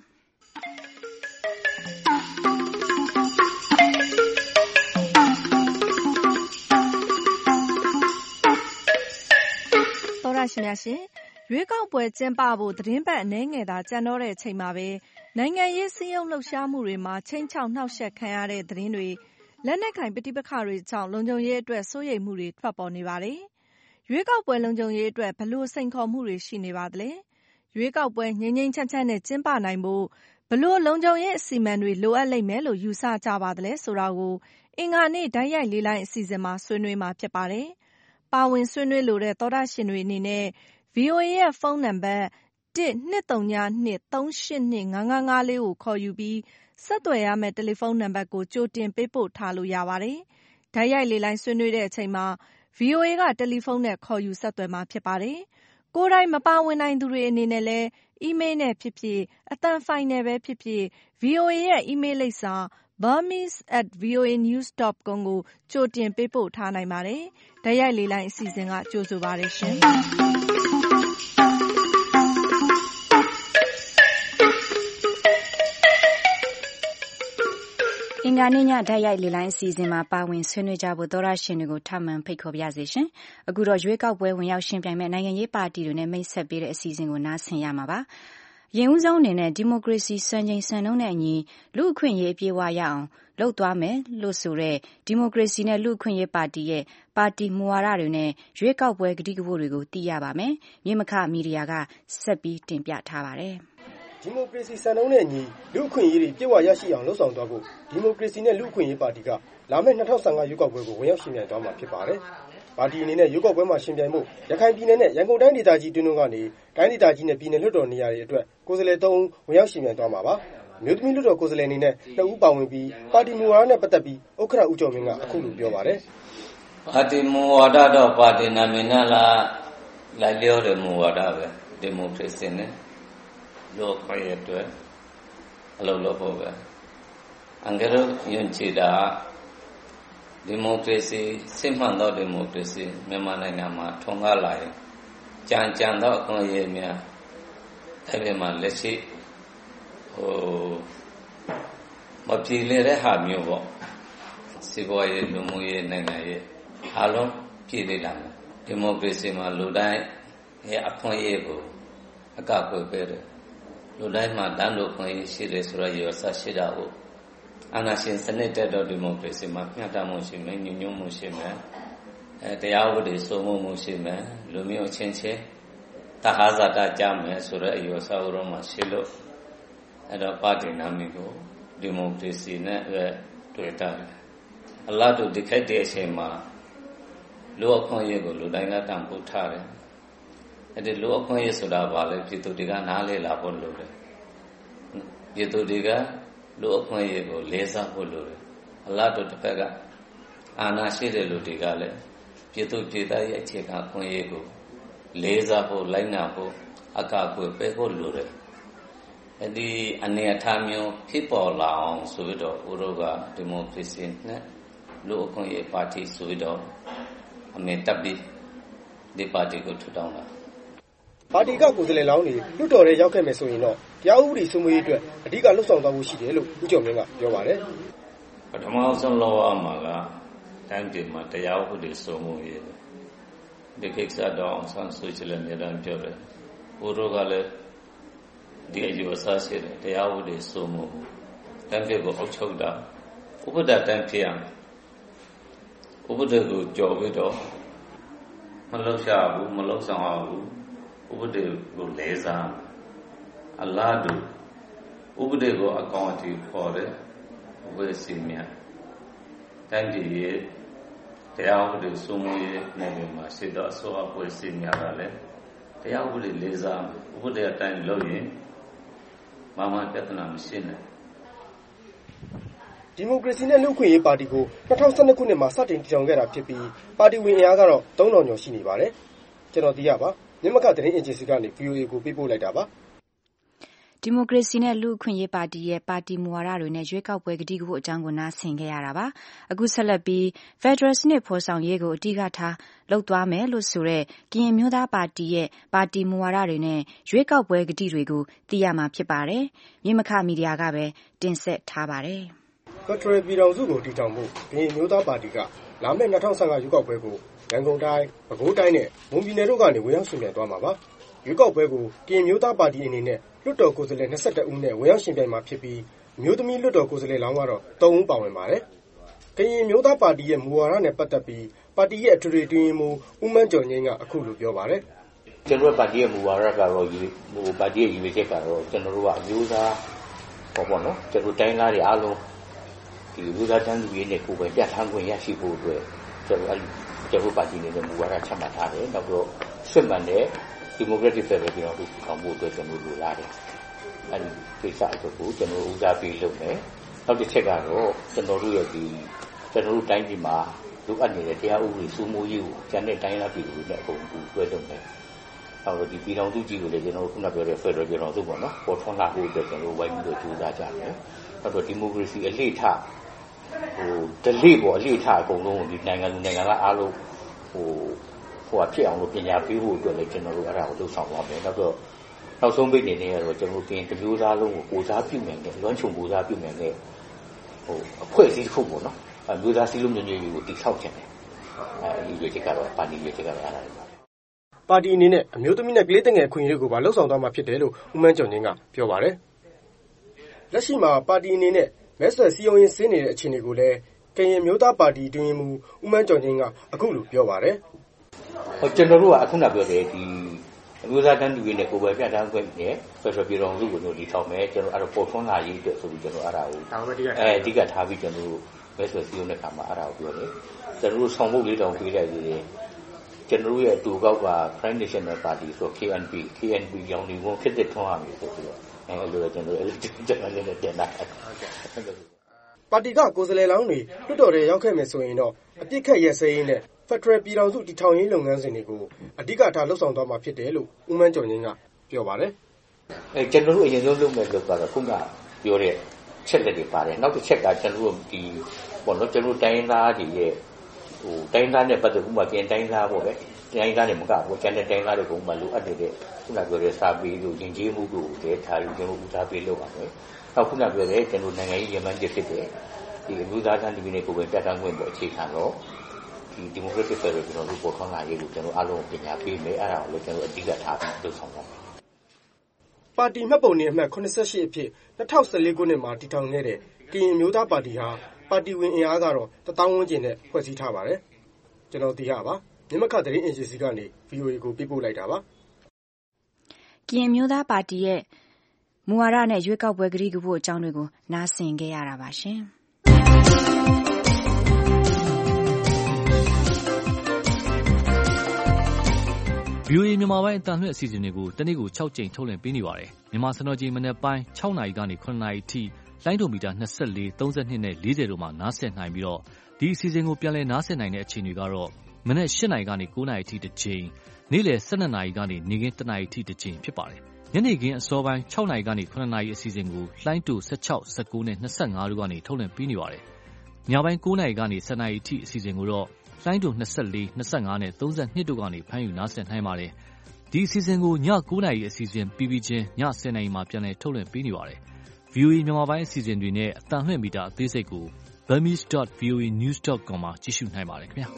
တော်ရရှိများရှင်ရွေးကောက်ပွဲကျင်းပဖို့သတင်းပတ်အနည်းငယ်သာကြံတော့တဲ့အချိန်မှာပဲနိုင်ငံရေးစည်းရုံးလှုပ်ရှားမှုတွေမှာချိန်ချောက်နှောက်ယှက်ခံရတဲ့သတင်းတွေလက်နက်ကင်ပဋိပက္ခတွေကြောင့်လုံခြုံရေးအတွက်စိုးရိမ်မှုတွေထွက်ပေါ်နေပါတယ်။ရွေးကောက်ပွဲလုံခြုံရေးအတွက်ဘလို့စိန်ခေါ်မှုတွေရှိနေပါသလဲ။ရွေးကောက်ပွဲငြိမ်းငြိမ်းချမ်းချမ်းနဲ့ကျင်းပနိုင်ဖို့ဘလို့လုံခြုံရေးအစီအမံတွေလိုအပ်လိမ့်မယ်လို့ယူဆကြပါသလဲဆိုတာကိုအင်္ဂါနေ့ဓာတ်ရိုက်လေးလိုင်းအစီအစဉ်မှာဆွေးနွေးမှာဖြစ်ပါတယ်။ပါဝင်ဆွေးနွေးလိုတဲ့သောတရှင်တွေအနေနဲ့ ဗွီအိုအေ ရဲ့ဖုန်းနံပါတ်တစ်နှစ်သုံးညနှစ်သုံးရှစ်နှစ်ငါးငါးငါးလေးကိုခေါ်ယူပြီးဆက်သွယ်ရမယ့်တယ်လီဖုန်းနံပါတ်ကိုကြိုတင်ပေးပို့ထားလို့ရပါတယ်။ဓာတ်ရိုက်လေးလိုင်းဆွေးနွေးတဲ့အချိန်မှာ ဗွီအိုအေ ကတယ်လီဖုန်းနဲ့ခေါ်ယူဆက်သွယ်မှာဖြစ်ပါတယ်။ကိုယ်တိုင်မပါဝင်နိုင်သူတွေအနေနဲ့လည်းအီးမေးလ်နဲ့ဖြစ်ဖြစ်အသံဖိုင်နဲ့ပဲဖြစ်ဖြစ် ဗွီအိုအေ ရဲ့အီးမေးလ်လိပ်စာ burmese at voanews dot com ကိုကြိုတင်ပေးပို့ထားနိုင်ပါတယ်။ဓာတ်ရိုက်လေးလိုင်းအစီအစဉ်ကကြိုဆိုပါတယ်ရှင်။အင်္င်္ဂါနေ့ညဓာတ်ရိုက်လေလိုင်းအစီအစဉ်မှာပါဝင်ဆွေးနွေးကြဖို့သောရရှင်တွေကိုထပ်မံဖိတ်ခေါ်ပါရစေရှင်။အခုတော့ရွေးကောက်ပွဲဝင်ရောက်ရှင်ပြိုင်မဲ့နိုင်ငံရေးပါတီတွေနဲ့မိတ်ဆက်ပေးတဲ့အစီအစဉ်ကိုနားဆင်ရမှာပါ။ရင်ဦးဆုံးအနေနဲ့ဒီမိုကရေစီစံချိန်စံနှုန်းနဲ့အညီလူအခွင့်အရေးအပြည့်အဝရအောင်လှုပ်သွားမယ်လို့ဆိုတဲ့ဒီမိုကရေစီနဲ့လူအခွင့်အရေးပါတီရဲ့ပါတီမူဝါဒတွေနဲ့ရွေးကောက်ပွဲကတိကဝတ်တွေကိုသိရပါမယ်။မြေမခမီဒီယာကဆက်ပြီးတင်ပြထားပါတယ်။ဒီမိုကရေစီစံနှုန်းနဲ့အညီလူ့အခွင့်အရေးတွေပြည့်ဝရရှိအောင်လှုံ့ဆော်သွားဖို့ဒီမိုကရေစီနဲ့လူ့အခွင့်အရေးပါတီကလာမယ့်၂၀၁၅ရွေးကောက်ပွဲကိုဝင်ရောက်ရှင်ပြိုင်သွားမှာဖြစ်ပါတယ်။ပါတီအနေနဲ့ရွေးကောက်ပွဲမှာရှင်ပြိုင်ဖို့ရခိုင်ပြည်နယ်နဲ့ရန်ကုန်တိုင်းဒေသကြီးတွင်းကနေတိုင်းဒေသကြီးနဲ့ပြည်နယ်လွှတ်တော်နေရာတွေအတွက်ကိုယ်စားလှယ်၃ဦးဝင်ရောက်ရှင်ပြိုင်သွားမှာပါ။အမျိုးသမီးလွှတ်တော်ကိုယ်စားလှယ်အနေနဲ့၂ဦးပါဝင်ပြီးပါတီမူဝါဒနဲ့ပတ်သက်ပြီးဥက္ကဋ္ဌဦးကျော်မင်းကအခုလိုပြောပါတယ်။ပါတီမူဝါဒတော့ပါတီနာမည်နဲ့လားလိုက်လျောတဲ့မူဝါဒပဲဒီမိုကရေစီနဲ့လူ့အခွင့်အရေးအတွက်အလုပ်လုပ်ဖို့ပဲအင်္ဂရုယဉ်ကျေးတာဒီမိုကရေစီစစ်မှန်သောဒီမိုကရေစီမြန်မာနိုင်ငံမှာထွန်းကားလာရင်ကြံကြံသောအခွင့်အရေးများအဲ့ဒီမှာလက်ရှိဟိုမပြေလည်တဲ့ဟာမျိုးပေါ့စီးပွားရေးလူမှုရေးနိုင်ငံရေးအားလုံးပြည်လေလာမယ်ဒီမိုကရေစီမှာလူတိုင်းရဲ့အခွင့်အရေးကိုအကာအကွယ်ပေးတယ်လူတိုင်းမှာတန်းတူခွင့်ရှိတယ်ဆိုတော့ရောစရှိတာကိုအာဏာရှင်စနစ်တက်တော့ဒီမိုကရေစီမှာမျှတမှုရှိမယ်ညီညွတ်မှုရှိမယ်အဲတရားဥပဒေစိုးမိုးမှုရှိမယ်လူမျိုးချင်းချင်းတဟာဇာတကြမယ်ဆိုတော့ရောစဥရောမှာရှိလို့အဲ့တော့ပါတီနာမည်ကိုဒီမိုကရေစီနဲ့ပဲတွေ့တာအလားတူဒီခိုက်တဲ့အချိန်မှာလူအခွင့်အရေးကိုလူတိုင်းကတန်ဖိုးထားတယ်အဲ့ဒီလူအခွင့်အရေးဆိုတာဘာလဲပြည်သူတွေကနားလည်လာဖို့လိုတယ်ပြည်သူတွေကလူအခွင့်အရေးကိုလေးစားဖို့လိုတယ်အလားတူတစ်ဖက်ကအာဏာရှိတဲ့လူတွေကလည်းပြည်သူပြည်သားရဲ့အခြေခံအခွင့်အရေးကိုလေးစားဖို့လိုက်နာဖို့အကာအကွယ်ပေးဖို့လိုတယ်အဲ့ဒီအနေအထားမျိုးဖြစ်ပေါ်လာအောင်ဆိုပြီးတော့ဥရောကဒီမိုကရေစီနဲ့လူအခွင့်အရေးပါတီဆိုပြီးတော့အမေတပ်ပြီးဒီပါတီကိုထူထောင်တာပါတီကကိုယ်စားလှယ်လောင်းတွေလွှတ်တော်ထဲရောက်ခဲ့မယ်ဆိုရင်တော့တရားဥပဒေစိုးမိုးရေးအတွက်အဓိကလှုပ်ဆောင်သွားဖို့ရှိတယ်လို့ဦးကျော်မင်းကပြောပါတယ်။ပထမဆုံးလောရမှာကတိုင်းပြည်မှာတရားဥပဒေစိုးမိုးရေးဒီကိစ္စတော့ဆန်းဆွေးချင်တဲ့နေရာပြောတယ်။ဘိုးတို့ကလည်းဒီအယူအဆရှိတယ်တရားဥပဒေစိုးမိုးတိုင်းပြည်ကိုအုပ်ချုပ်တာဥပဒေတိုင်းဖြစ်ရမယ်။ဥပဒေကိုကြော်ပြီးတော့မလှုပ်ရှားဘူးမလှုပ်ဆောင်အောင်ဘူးဥပဒေကိုလေးစားအလားတူဥပဒေကိုအကောင်အထည်ဖော်တဲ့ဥပဒေစီမံတိုင်းပြည်ရဲ့တရားဥပဒေစိုးမိုးရေးနိုင်ငံမှာရှိသောအစိုးရဖွဲ့စည်းများတာလည်းတရားဥပဒေလေးစားဥပဒေအတိုင်းလုပ်ရင်မမပြဿနာမရှိနဲ့ဒီမိုကရေစီနဲ့လူ့အခွင့်အရေးပါတီကို၂၀၁၂ခုနှစ်မှာစတင်တည်ထောင်ခဲ့တာဖြစ်ပြီးပါတီဝင်အင်အားကတော့သုံးထောင်ကျော်ရှိနေပါတယ်ကျွန်တော်သိရပါမြမကသတင်းအေဂျင်စီကနေ ဗွီအိုအေ ကိုပေးပို့လိုက်တာပါဒီမိုကရေစီနဲ့လူ့အခွင့်အရေးပါတီရဲ့ပါတီမူဝါဒတွေနဲ့ရွေးကောက်ပွဲကတိကဝတ်အကြောင်းကိုနားဆင်ခဲ့ရတာပါအခုဆက်လက်ပြီး Federal စနစ်ဖော်ဆောင်ရေးကိုအဓိကထားလှုပ်သွားမယ်လို့ဆိုတဲ့ကရင်မျိုးသားပါတီရဲ့ပါတီမူဝါဒတွေနဲ့ရွေးကောက်ပွဲကတိတွေကိုသိရမှာဖြစ်ပါတယ်မြမခမီဒီယာကပဲတင်ဆက်ထားပါတယ် Federal ပြည်ထောင်စုကိုတည်ထောင်ဖို့ကရင်မျိုးသားပါတီကလာမယ့်၂၀၁၅ရွေးကောက်ပွဲကိုရန်ကုန်တိုင်းပဲခူးတိုင်းနဲ့မွန်ပြည်နယ်တို့ကနေဝင်ရောက်ရှင်ပြိုင်သွားမှာပါရွေးကောက်ပွဲကိုကရင်မျိုးသားပါတီအနေနဲ့လွှတ်တော်ကိုယ်စားလှယ်၂၁ဦးနဲ့ဝင်ရောက်ရှင်ပြိုင်မှာဖြစ်ပြီးအမျိုးသမီးလွှတ်တော်ကိုယ်စားလှယ်လောင်းကတော့၃ဦးပါဝင်ပါတယ်ကရင်မျိုးသားပါတီရဲ့မူဝါဒနဲ့ပတ်သက်ပြီးပါတီရဲ့အထွေထွေတွင်မှုဦးမန်းကျော်ငိမ့်ကအခုလိုပြောပါတယ်ကျွန်တော်ပါတီရဲ့မူဝါဒကတော့ဒီဟိုပါတီရဲ့ရည်ရွယ်ချက်ကတော့ကျွန်တော်တို့ကအမျိုးသားပေါ့ပေါ့နော်ကျွန်တော်တိုင်းသားတွေအားလုံးဒီလူသားတန်းလူရေးနဲ့ကိုယ်ပဲပြဋ္ဌာန်းခွင့်ရရှိဖို့အတွက်ကျွန်တော်ကျွန်တော်ပါတီနေနဲ့မူဝါဒချမှတ်ထားတယ်နောက်တော့စစ်မှန်တဲ့ဒီမိုကရက်တစ်ဖက်ဒရယ်ပြည်ထောင်စုကောင်မှုအတွက်ကျွန်တော်လိုလားတယ်အဲဒီကိစ္စအဖို့ကိုကျွန်တော်ဦးစားပေးလုပ်မယ်နောက်တစ်ချက်ကတော့ကျွန်တော်တို့ရဲ့ဒီကျွန်တော်တို့တိုင်းပြည်မှာလူအပ်နေတဲ့တရားဥပဒေစိုးမိုးရေးကိုကျန်တဲ့တိုင်းသားပြည်သူတွေနဲ့အကုန်အကူတွဲလုပ်မယ်နောက်တော့ဒီပြည်ထောင်စုကြီးကိုလည်းကျွန်တော်ခုနပြောတဲ့ဖက်ဒရယ်ပြည်ထောင်စုပေါ့နော်ပေါ်ထွန်းလာဖို့အတွက်ကျွန်တော်ဝိုင်းပြီးတော့ကြိုးစားကြမယ်နောက်တော့ဒီမိုကရေစီအလေ့ထဟိုဒလိပေါ့အလေ့ထအကုန်လုံးဒီနိုင်ငံလူနိုင်ငံသားအားလုံးဟိုဟိုဖြစ်အောင်လို့ပညာပေးဖို့အတွက်လည်းကျွန်တော်တို့အဲ့ဒါကိုလှုပ်ဆောင်သွားမယ်နောက်တော့နောက်ဆုံးပိတ်နေနေရတော့ကျွန်တော်ပြင်တမျိုးသားလုံးကိုကိုစားပြုမယ်နဲ့လွမ်းချုံကိုစားပြုမယ်နဲ့ဟိုအဖွဲ့အစည်းတစ်ခုပေါ့နော်အမျိုးသားစည်းလုံးညီညွတ်ရေးကိုတည်ဆောက်ခြင်းတယ်အဲဒီလိုချက်ကတော့ပါတီရွေးချက်ကတော့အားရတယ်ပါတီအနေနဲ့အမျိုးသမီးနဲ့ကလေးတငယ်ခွင့်ရေးကိုပါလှုပ်ဆောင်သွားမှာဖြစ်တယ်လို့ဦးမန်းကျော်ငင်းကပြောပါတယ်လက်ရှိမှာပါတီအနေနဲ့မဲဆွယ်စည်းရုံးရေးဆင်းနေတဲ့အခြေအနေကိုလည်းကရင်မျိုးသားပါတီတွင်မူဦးမန်းကျော်ငင်းကအခုလိုပြောပါတယ်ဟိုကျွန်တော်တို့ကအခုနပြောတယ်ဒီအမျိုးသားတန်းတူရေးနဲ့ကိုယ်ပိုင်ပြဋ္ဌာန်းခွင့်နဲ့ဖက်ဒရယ်ပြည်ထောင်စုကိုတို့ဒီထောင်မယ်ကျွန်တော်အဲ့တော့ပေါ်ထွန်းလာရေးအတွက်ဆိုပြီးကျွန်တော်အဲ့ဒါကိုအဲအဓိကထားပြီးကျွန်တော်တို့မဲဆွယ်စည်းရုံးတဲ့အခါမှာအဲ့ဒါကိုပြောတယ်ကျွန်တော်တို့ဆောင်ဖို့လေးတောင်ပေးလိုက်သေးတယ်ကျွန်တော်တို့ရဲ့အတူကောက်က Prime National Party ဆို K N P K N P ရောင်နေဝင်ဖြစ်တဲ့ထွန်းရမယ်ဆိုပြီးတော့အဲလိုကျွန်တော်တို့ကျွန်တော်လည်းတင်တာပါတီကကိုယ်စားလှယ်လောင်းတွေလွှတ်တော်ထဲရောက်ခဲ့မယ်ဆိုရင်တော့အပြစ်ခတ်ရက်စဲရေးနဲ့ဖက်ဒရယ်ပြည်ထောင်စုတည်ထောင်ရေးလုပ်ငန်းစဉ်တွေကိုအဓိကထားလှုပ်ဆောင်သွားမှာဖြစ်တယ်လို့ဦးမန်းကျော်ငင်းကပြောပါတယ်အဲကျွန်တော်တို့အရင်ဆုံးလုပ်မယ်လို့ကတော့ခုနကပြောတဲ့ချက်လက်တွေပါတယ်နောက်တစ်ချက်ကကျွန်တော်တို့ဒီပေါ့နော်ကျွန်တော်တိုင်းသားတွေရဲ့ဟိုတိုင်းသားနဲ့ပတ်သက်ပြီးမှပြန်တိုင်းသားပေါ့လေတိုင်းသားတွေမကဘူးကျန်တဲ့တိုင်းသားတွေကမှလိုအပ်နေတဲ့ခုနပြောတဲ့စာပေတို့ယဉ်ကျေးမှုတို့တွေထားပြီးကျွန်တော်ဦးစားပေးလုပ်ပါမယ်နောက်ခုနပြောတဲ့ကျွန်တော်နိုင်ငံရေးရည်မှန်းချက်ဖြစ်တဲ့ဒီအမျိုးသားတန်းတူရေးနဲ့ကိုယ်ပိုင်ပြဋ္ဌာန်းခွင့်ပေါ်အခြေခံတော့ဒီဒီမိုကရက်တစ်ဖက်ဒရယ်ကျွန်တော်တို့ပေါ်ထွန်းလာရေးကိုကျွန်တော်အားလုံးပညာပေးမယ်အဲ့ဒါကိုလည်းကျွန်တော်အဓိကထားပြီးလုပ်ဆောင်ပါမယ်ပါတီမှတ်ပုံနေအမှတ်eighty-eightအဖြစ်two thousand fourteenခုနှစ်မှာတည်ထောင်ခဲ့တဲ့ကရင်မျိုးသားပါတီဟာပါတီဝင်အင်အားကတော့one thousandဝန်းကျင်နဲ့ဖွဲ့စည်းထားပါတယ်ကျွန်တော်သိရပါမြမခသတင်းအေဂျင်စီကနေ V O A ကိုပြပို့လိုက်တာပါကရင်မျိုးသားပါတီရဲ့မူဝါဒနဲ့ရွေးကောက်ပွဲကတိကဝတ်အကြောင်းတွေကိုနားဆင်ခဲ့ရတာပါရှင်ဗီအိုအေမြန်မာပိုင်းအတန်လွှင့်အစီအစဉ်တွေကိုတနေ့ကိုsixကြိမ်ထုတ်လွှင့်ပေးနေပါတယ်မြန်မာစံတော်ချိန်မနေ့ပိုင်းsixနာရီကနေsevenနာရီအထိလိုင်းဒိုမီတာtwenty-four, thirty-twoနဲ့fortyတို့မှာနားဆင်နိုင်ပြီးတော့ဒီအစီအစဉ်ကိုပြန်လည်နားဆင်နိုင်တဲ့အချိန်တွေကတော့မနေ့eightနာရီကနေnineနာရီအထိတစ်ကြိမ်နေ့လယ်twelveနာရီကနေနေ့ခင်းoneနာရီအထိတစ်ကြိမ်ဖြစ်ပါတယ်ညနေခင်းအစောပိုင်းsixနာရီကနေsevenနာရီအစီအစဉ်ကိုလိုင်းဒိုsixteen, nineteenနဲ့twenty-fiveတို့ကနေထုတ်လွှင့်ပေးနေပါတယ်ညပိုင်းnineနာရီကနေtenနာရီအထိအစီအစဉ်ကိုတော့လိုင်းဒိုtwenty-four, twenty-fiveနဲ့thirty-twoတို့ကနေဖမ်းယူနားဆင်နိုင်ပါတယ်ဒီအစီအစဉ်ကိုညnineနာရီအစီအစဉ်ပြီးပြီးချင်းညtenနာရီမှာပြန်လည်ထုတ်လွှင့်ပေးနေပါတယ် V O A မြန်မာပိုင်းအစီအစဉ်တွေနဲ့အတန်လွှင့်မီတာအသေးစိတ်ကို burmese dot v o a news dot com မှာကြည့်ရှုနိုင်ပါတယ်ခင်ဗျာ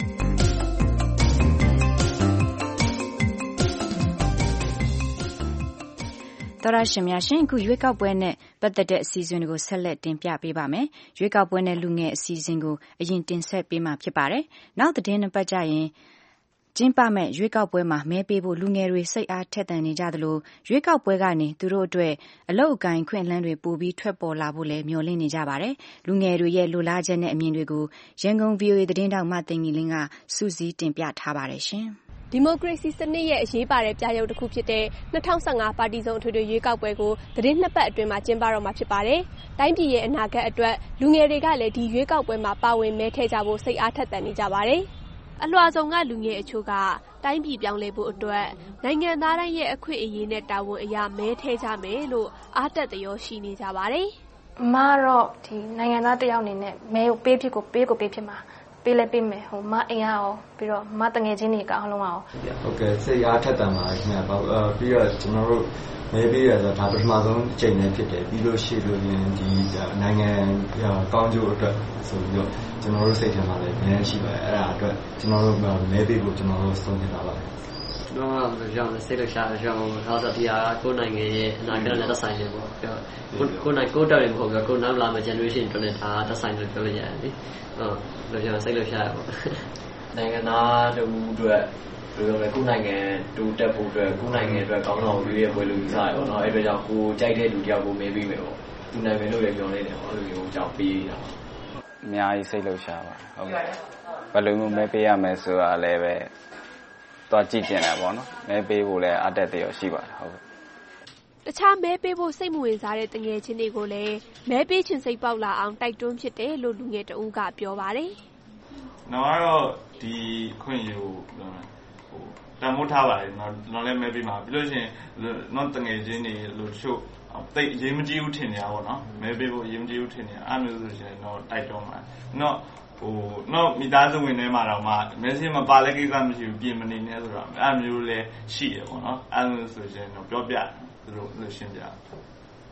တော်ရရှင်များရှင်အခုရွေးကောက်ပွဲနဲ့ပတ်သက်တဲ့အစီအစဉ်တွေကိုဆက်လက်တင်ပြပေးပါမယ်ရွေးကောက်ပွဲနဲ့လူငယ်အစီအစဉ်ကိုအရင်တင်ဆက်ပေးမှာဖြစ်ပါတယ်နောက်သတင်းနှစ်ပတ်ကြာရင်ကျင်းပမဲ့ရွေးကောက်ပွဲမှာမဲပေးဖို့လူငယ်တွေစိတ်အားထက်သန်နေကြသလိုရွေးကောက်ပွဲကနေသူတို့အတွက်အလုပ်အကိုင်ခွင့်လန်းတွေပိုပြီးထွက်ပေါ်လာဖို့လည်းမျှော်လင့်နေကြပါတယ်လူငယ်တွေရဲ့လိုလားချက်နဲ့အမြင်တွေကိုရန်ကုန် V O A သတင်းတောက်မသိင်ကြီးလင်းကစူးစီးတင်ပြထားပါတယ်ရှင်ဒီမိုကရေစီစနစ်ရဲ့အရေးပါတဲ့ပြရုပ်တစ်ခုဖြစ်တဲ့twenty fifteenပါတီစုံအထွေထွေရွေးကောက်ပွဲကိုသတင်းနှစ်ပတ်အတွင်းမှာကျင်းပတော့မှာဖြစ်ပါတယ်။တိုင်းပြည်ရဲ့အနာဂတ်အတွက်လူငယ်တွေကလည်းဒီရွေးကောက်ပွဲမှာပါဝင်မဲထည့်ကြဖို့စိတ်အားထက်သန်နေကြပါတယ်။အလွှာဆောင်ကလူငယ်အချို့ကတိုင်းပြည်ပြောင်းလဲဖို့အတွက်နိုင်ငံသားတိုင်းရဲ့အခွင့်အရေးနဲ့တာဝန်အရာမဲထည့်ကြမယ်လို့အားတက်သရောရှိနေကြပါတယ်။အမတော့ဒီနိုင်ငံသားတယောက်အနေနဲ့မဲကိုပေးဖြစ်ကိုပေးကိုပေးဖြစ်မှာပေးလဲပေးမယ်ဟိုမအိမ်ရအောင်ပြီးတော့မတငယ်ချင်းတွေကအားလုံးအောင်ဟုတ်ကဲ့စိတ်အားထက်သန်ပါခင်ဗျာပြီးတော့ကျွန်တော်တို့မဲပေးရဆိုဒါပထမဆုံးအချိန်နဲ့ဖြစ်တယ်ပြီးလို့ရှိလို့ရင်ဒီနိုင်ငံကောင်းကျိုးအတွက်ဆိုပြီးတော့ကျွန်တော်တို့စိတ်ထဲမှာလည်းအများကြီးရှိပါတယ်အဲ့ဒါအတွက်ကျွန်တော်တို့မဲပေးဖို့ကျွန်တော်တို့ဆုံးဖြတ်ထားပါတယ်တော့ကြောင့်စိတ်လှရှားကြောင့်ဟောတော့ဒီဟာကိုယ်နိုင်ငံရဲ့အနာဂတ်နဲ့သက်ဆိုင်နေပေါ့ကိုကိုနိုင်ကိုတော်တယ်မဟုတ်ဘူးကိုနောက်လာမယ့် generation တွေနဲ့ဒါသက်ဆိုင်လို့ပြောလို့ရတယ်လေဟုတ်လို့ကျွန်တော်စိတ်လှရှားရပေါ့နိုင်ငံသားတို့အတွက်ဘယ်လိုလဲကိုယ်နိုင်ငံတူတက်ဖို့အတွက်ကိုယ်နိုင်ငံအတွက်ကောင်းဆောင်ရွေးရပွဲလို့ယူဆရပေါ့နော်အဲ့ဒါကြောင့်ကိုကြိုက်တဲ့လူတယောက်ကိုမဲပေးမယ်ပေါ့သူနိုင်မယ်လို့လည်းပြောနေတယ်ပေါ့အဲ့လိုမျိုးကြောင့်ပေးတာအများကြီးစိတ်လှရှားပါဟုတ်ကဲ့ဘယ်လိုမျိုးမဲပေးရမယ်ဆိုတာလည်းပဲတော့ကြည့်ကျင်တယ်ပေါ့နော်မဲပေးဖို့လည်းအတက်တရောရှိပါတယ်ဟုတ်ကဲ့တခြားမဲပေးဖို့စိတ်မဝင်စားတဲ့တငယ်ချင်းတွေကိုလည်းမဲပေးခြင်းစိတ်ပေါက်လာအောင်တိုက်တွန်းဖြစ်တယ်လို့လူငယ်တဦးကပြောပါတယ်။နော်ကတော့ဒီခွင့်ယူဟိုတမိုးထားပါတယ်နော်နော်လည်းမဲပေးမှာပြီးလို့ရှိရင်နော်တငယ်ချင်းတွေလို့ချို့တိတ်အရေးမကြီးဘူးထင်နေရပါတော့နော်မဲပေးဖို့အရေးမကြီးဘူးထင်နေအဲ့မျိုးဆိုရှင်တော့တိုက်တွန်းမှာနော်ဟိုတော့မိသားစုဝင်ထဲမှာတော့မှမဲစင်းမပါလဲကိစ္စမရှိဘူးပြင်မနေနဲ့ဆိုတော့အဲ့မျိုးလဲရှိရပေါ့နော်အဲ့လိုဆိုရှင်တော့ပြောပြသူတို့လို့ရှင်းပြ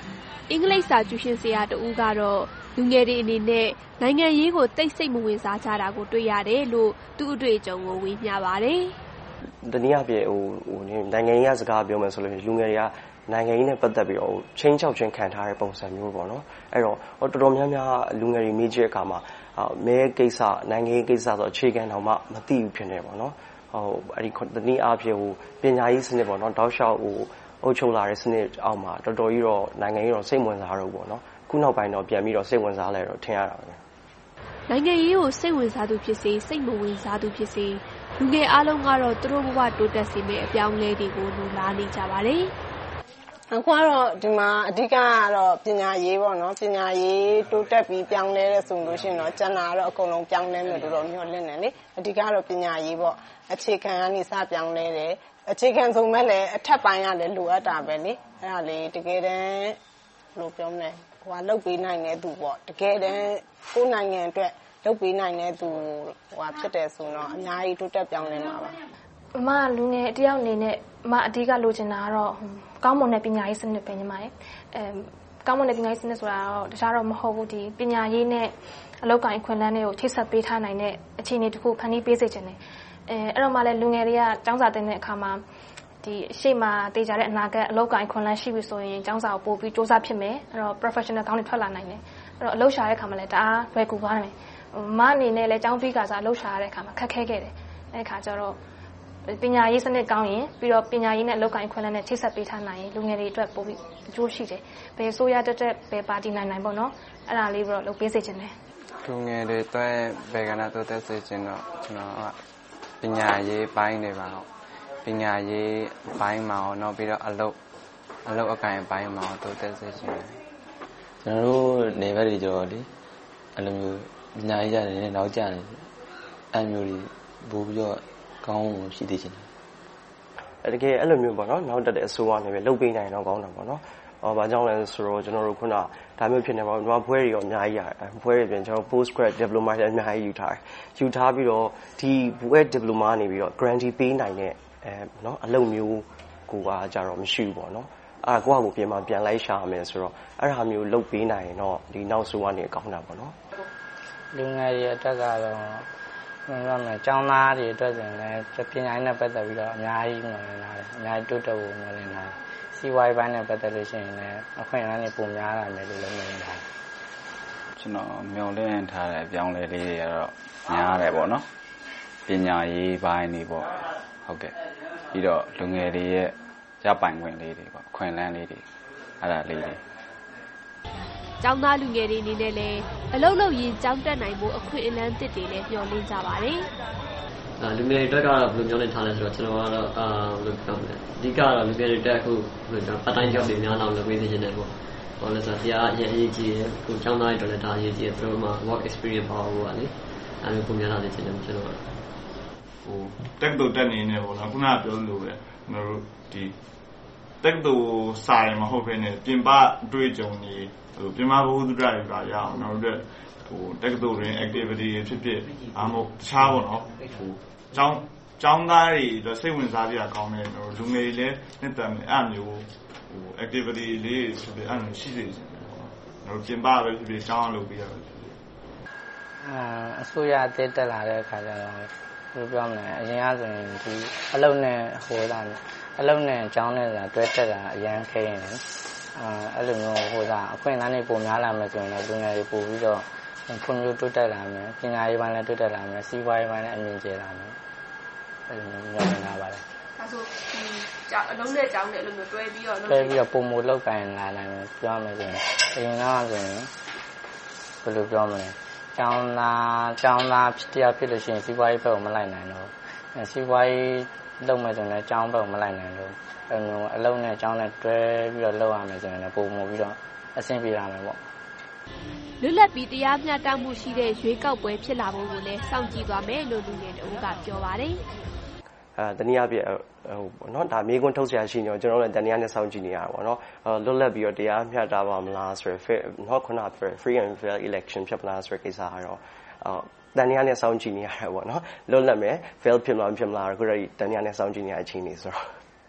အင်္ဂလိပ်စာကျူရှင်ဆရာတဦးကတော့လူငယ်တွေအနေနဲ့နိုင်ငံရေးကိုတိတ်ဆိတ်မဝင်စားကြတာကိုတွေ့ရတယ်လို့သူ့အတွေ့အကြုံကိုဝေမျှပါတယ်။တနည်းအားဖြင့်ဟိုဟိုနိုင်ငံရေးစကားပြောမယ်ဆိုလို့လူငယ်တွေကနိုင်ငံရေးနဲ့ပတ်သက်ပြီးတော့ချင်းချောက်ချင်းခံထားတဲ့ပုံစံမျိုးပေါ့နော်အဲ့တော့တော်တော်များများလူငယ်တွေမေးကြည့်တဲ့အခါမှာမဲကိစ္စနိုင်ငံရေးကိစ္စဆိုအခြေခံတော့မှမသိဘူးဖြစ်နေပေါ့နော်ဟိုအဲ့ဒီတနည်းအားဖြင့်ဟိုပညာရေးစနစ်ပေါ့နော်တောက်လျှောက်ဟိုအုပ်ချုပ်လာတဲ့စနစ်အောက်မှာတော်တော်ကြီးတော့နိုင်ငံရေးတော့စိတ်ဝင်စားတော့ပေါ့နော်ခုနောက်ပိုင်းတော့ပြန်ပြီးတော့စိတ်ဝင်စားလဲတော့ထင်ရတာပဲနိုင်ငံရေးကိုစိတ်ဝင်စားသူဖြစ်စေစိတ်မဝင်စားသူဖြစ်စေလူငယ်အားလုံးကတော့သူတို့ဘဝတိုးတက်စေမယ့်အပြောင်းအလဲတွေကိုလိုလားနေကြပါတယ်အခုကတော့ဒီမှာအဓိကကတော့ပညာရေးပေါ့နော်ပညာရေးတိုးတက်ပြီးပြောင်းလဲတဲ့ဆိုလို့ရှိရင်တော့ကျန်တာကတော့အကုန်လုံးပြောင်းလဲမယ်လို့တော့မျှော်လင့်တယ်လေအဓိကတော့ပညာရေးပေါ့အခြေခံကနေစပြောင်းလဲတယ်အခြေခံဆုံးမဲ့လည်းအထက်ပိုင်းကလည်းလိုအပ်တာပဲလေအဲ့ဒါလေးတကယ်တမ်းလို့ပြောမလဲဟိုကလုပ်ပေးနိုင်တဲ့သူပေါ့တကယ်တမ်းကိုယ်နိုင်ငံအတွက်လုပ်ပေးနိုင်တဲ့သူဟိုဖြစ်တယ်ဆိုတော့အများကြီးတိုးတက်ပြောင်းလဲမှာပါအမလူငယ်တယောက်အနေနဲ့အမအဓိကလိုချင်တာကတော့ကောင်းမွန်တဲ့ပညာရေးစနစ်ပဲညီမရဲ့အဲကောင်းမွန်တဲ့ပညာရေးစနစ်ဆိုတာတော့တခြားတော့မဟုတ်ဘူးဒီပညာရေးနဲ့အလုပ်ကိုင်ခွင့်လန်းတွေကိုချိတ်ဆက်ပေးထားနိုင်တဲ့အခြေအနေတစ်ခုဖန်တီးပေးစေချင်တယ်အဲအဲ့တော့မှလည်းလူငယ်တွေကကျောင်းစာသင်တဲ့အခါမှာဒီရှေ့မှာတေချာတဲ့အနာဂတ်အလုပ်ကိုင်ခွင့်လန်းရှိပြီဆိုရင်ကျောင်းစာကိုပို့ပြီးစူးစမ်းဖြစ်မယ်အဲ့တော့ professional ကောင်းတွေထွက်လာနိုင်တယ်အဲ့တော့အလုပ်ရှာတဲ့အခါမှာလည်းတအားလွယ်ကူသွားတယ်မအနေနဲ့လည်းကျောင်းပြီးကစားအလုပ်ရှာရတဲ့အခါမှာခက်ခဲခဲ့တယ်အဲ့ခါကျတော့ပညာရေးစနစ်ကောင်းရင်ပြီးတော့ပညာရေးနဲ့အလုပ်ကိုင်ခွင့်လန်းနဲ့ချိတ်ဆက်ပေးထားနိုင်ရင်လူငယ်တွေအတွက်ပိုပြီးအကျိုးရှိတယ်ဘယ်ဆိုရတက်တက်ဘယ်ပါတီနိုင်နိုင်ပေါ့နော်အဲ့ဒါလေးပြီးတော့လုပ်ပေးစေချင်တယ်လူငယ်တွေအတွက်ဘယ်ကနာတိုးတက်စေချင်တော့ကျွန်တော်ကပညာရေးပိုင်းတွေပါတော့ပညာရေးပိုင်းမှာတော့ပြီးတော့အလုပ်အလုပ်အကိုင်ပိုင်းမှာတိုးတက်စေချင်တယ်ကျွန်တော်တို့နေဘက်တွေကြောလေအဲ့လိုမျိုးပညာရေးရတယ်နဲ့နောက်ကျတယ်အဲ့မျိုးတွေပို့ပြီးတော့ကောင်းမှုရှိသေးချင်တယ်တကယ်အဲ့လိုမျိုးပေါ့နော်နောက်တက်တဲ့အစိုးရနေပဲလုပ်ပေးနိုင်တော့ကောင်းတာပေါ့နော်ဟောဘာကြောင့်လဲဆိုတော့ကျွန်တော်တို့ခုနဒါမျိုးဖြစ်နေပါတော့ဘွဲတွေရောအများကြီးရတယ်ဘွဲတွေပြင်ကျွန်တော် post grad diploma တွေအများကြီးယူထားတယ်ယူထားပြီးတော့ဒီဘွဲ diploma နေပြီးတော့ grantee ပေးနိုင်တဲ့အဲနော်အလုပ်မျိုးကိုကကြတော့မရှိဘူးပေါ့နော်အဲ့ဒါကိုယ့်ဟာကိုပြင်မှာပြန်လိုက်ရှာရမယ်ဆိုတော့အဲ့ဒါမျိုးလုပ်ပေးနိုင်ရင်တော့ဒီနောက်ဆိုကနေကောင်းတာပေါ့နော်လူငယ်တွေအတွက်ကတော့မင်းတို့ကကျောင်းသားတွေအတွက်ဆိုရင်လည်းပညာရေးနဲ့ပတ်သက်ပြီးတော့အများကြီးမျှော်လင့်ထားတယ်အများကြီးတိုးတက်ဖို့မျှော်လင့်ထားတယ်စီးပွားရေးပိုင်းနဲ့ပတ်သက်လို့ရှိရင်လည်းအခွင့်အလမ်းတွေပုံများလာမယ်လို့လည်းမျှော်လင့်ထားတယ်ကျွန်တော်မျှော်လင့်ထားတဲ့အပြောင်းလဲလေးတွေကတော့များတယ်ပေါ့နော်ပညာရေးပိုင်းတွေပေါ့ဟုတ်ကဲ့ပြီးတော့လူငယ်တွေရဲ့ရပိုင်ခွင့်လေးတွေပေါ့ခွင့်လန်းလေးတွေအဲ့ဒါလေးတွေကျောင်းသားလူငယ်တွေအနေနဲ့လည်းအလုပ်လုပ်ရင်းကျောင်းတက်နိုင်ဖို့အခွင့်အလမ်းတစ်တွေလည်းမျှော်လင့်ကြပါတယ်။လူငယ်တွေတက်ကတော့ဘယ်လိုမျှော်လင့်ထားလဲဆိုတော့ကျွန်တော်ကတော့အာဘယ်လိုပြောမလဲအဓိကတော့လူငယ်တွေတက်အခုဘယ်လိုပတ်တိုင်းကြောက်တွေများအောင်လုပ်ပေးနေကြတယ်ပေါ့။ဟောလို့ဆိုတရားအရင်အရေးကြီးတယ်ခုကျောင်းသားတွေလည်းဒါအရေးကြီးတယ်သူတို့မှာ work experience ပါဖို့ကလေအဲလိုပုံများလာနေတယ်ကျွန်တော်ကျွန်တော်ဟိုတက်တော့တက်နေနေပေါ့နော်ခုနကပြောလို့ပဲကျွန်တော်တို့ဒီတက်တော့စာရမဟုတ်ဘဲနဲ့ပြင်ပတွေ့ကြုံနေဟိုပြင်ပဘုဒ္ဓတွေပါရအောင်တော့တို့ဟိုတက္ကသိုလ်ရင်း activity ဖြစ်ဖြစ်အားမဟုတ်တခြားပေါ့နော်ဟိုကျောင်းကျောင်းသားတွေတော့စိတ်ဝင်စားကြတာကောင်းတယ်တို့လူငယ်တွေလည်းနှစ်သက်မယ်အဲ့မျိုးဟို activity လေးဖြစ်ဖြစ်အဲ့လိုရှိစေချင်တယ်ပေါ့နော်တို့ပြင်ပပဲဖြစ်ဖြစ်ကျောင်းလုပ်ပြီးရပဲဖြစ်ဖြစ်အာအစိုးရအသစ်တက်လာတဲ့အခါကျတော့ဘယ်လိုပြောမလဲအရင်ကဆိုရင်ဒီအလုပ်နဲ့ဟိုတာအလုပ်နဲ့ကျောင်းနဲ့ဆိုတာတွဲတက်တာအရင်ခဲရင်အာအဲ့လိုမျိုးဟိုတာအခွင့်အလမ်းတွေပုံများလာမယ်ဆိုရင်တော့လူငယ်တွေပို့ပြီးတော့ဖွံ့ဖြိုးတိုးတက်လာမယ်ပညာရေးပိုင်းလည်းတိုးတက်လာမယ်စီးပွားရေးပိုင်းလည်းအမြင့်ကျယ်လာမယ်အဲ့လိုမျိုးညွှန်နေတာပါတယ်ဒါဆိုဒီကျောင်းအလုံးနဲ့ကျောင်းနဲ့အဲ့လိုမျိုးတွဲပြီးတော့တွဲပြီးတော့ပုံမလောက်ကန်လာနိုင်မယ်ပြောမယ်ဆိုရင်အရင်ကဆိုရင်ဘယ်လိုပြောမလဲကျောင်းသားကျောင်းသားဖြစ်တရားဖြစ်လို့ရှိရင်စီးပွားရေးဘက်ကိုမလိုက်နိုင်တော့စီးပွားရေးလုပ်မယ်ဆိုရင်ကျောင်းဘက်ကိုမလိုက်နိုင်တော့အဲ့လိုအလုံးနဲ့ကျောင်းနဲ့တွဲပြီးတော့လုပ်ရမယ်ဆိုရင်လည်းပုံမပြီးတော့အဆင်ပြေလာမယ်ပေါ့လွတ်လပ်ပြီးတရားမျှတမှုရှိတဲ့ရွေးကောက်ပွဲဖြစ်လာဖို့ကိုလည်းစောင့်ကြည့်သွားမယ်လို့လူငယ်တို့ကပြောပါတယ်အဲတနည်းအားဖြင့်ဟိုပေါ့နော်ဒါမေးခွန်းထုတ်ဆရာရှိနေတော့ကျွန်တော်လည်းတနည်းအားနဲ့စောင့်ကြည့်နေရတာပေါ့နော်လွတ်လပ်ပြီးတော့တရားမျှတပါမလားဆိုရယ်နော်ခုနက free and fair election ဖြစ်မလားဆိုရယ်ကိစ္စကတော့အော်တနည်းအားနဲ့စောင့်ကြည့်နေရတယ်ပေါ့နော်လွတ်လပ်မယ် fail ဖြစ်မလားဖြစ်မလားခုတည်းတနည်းအားနဲ့စောင့်ကြည့်နေရတဲ့အချိန်နေဆိုတော့အ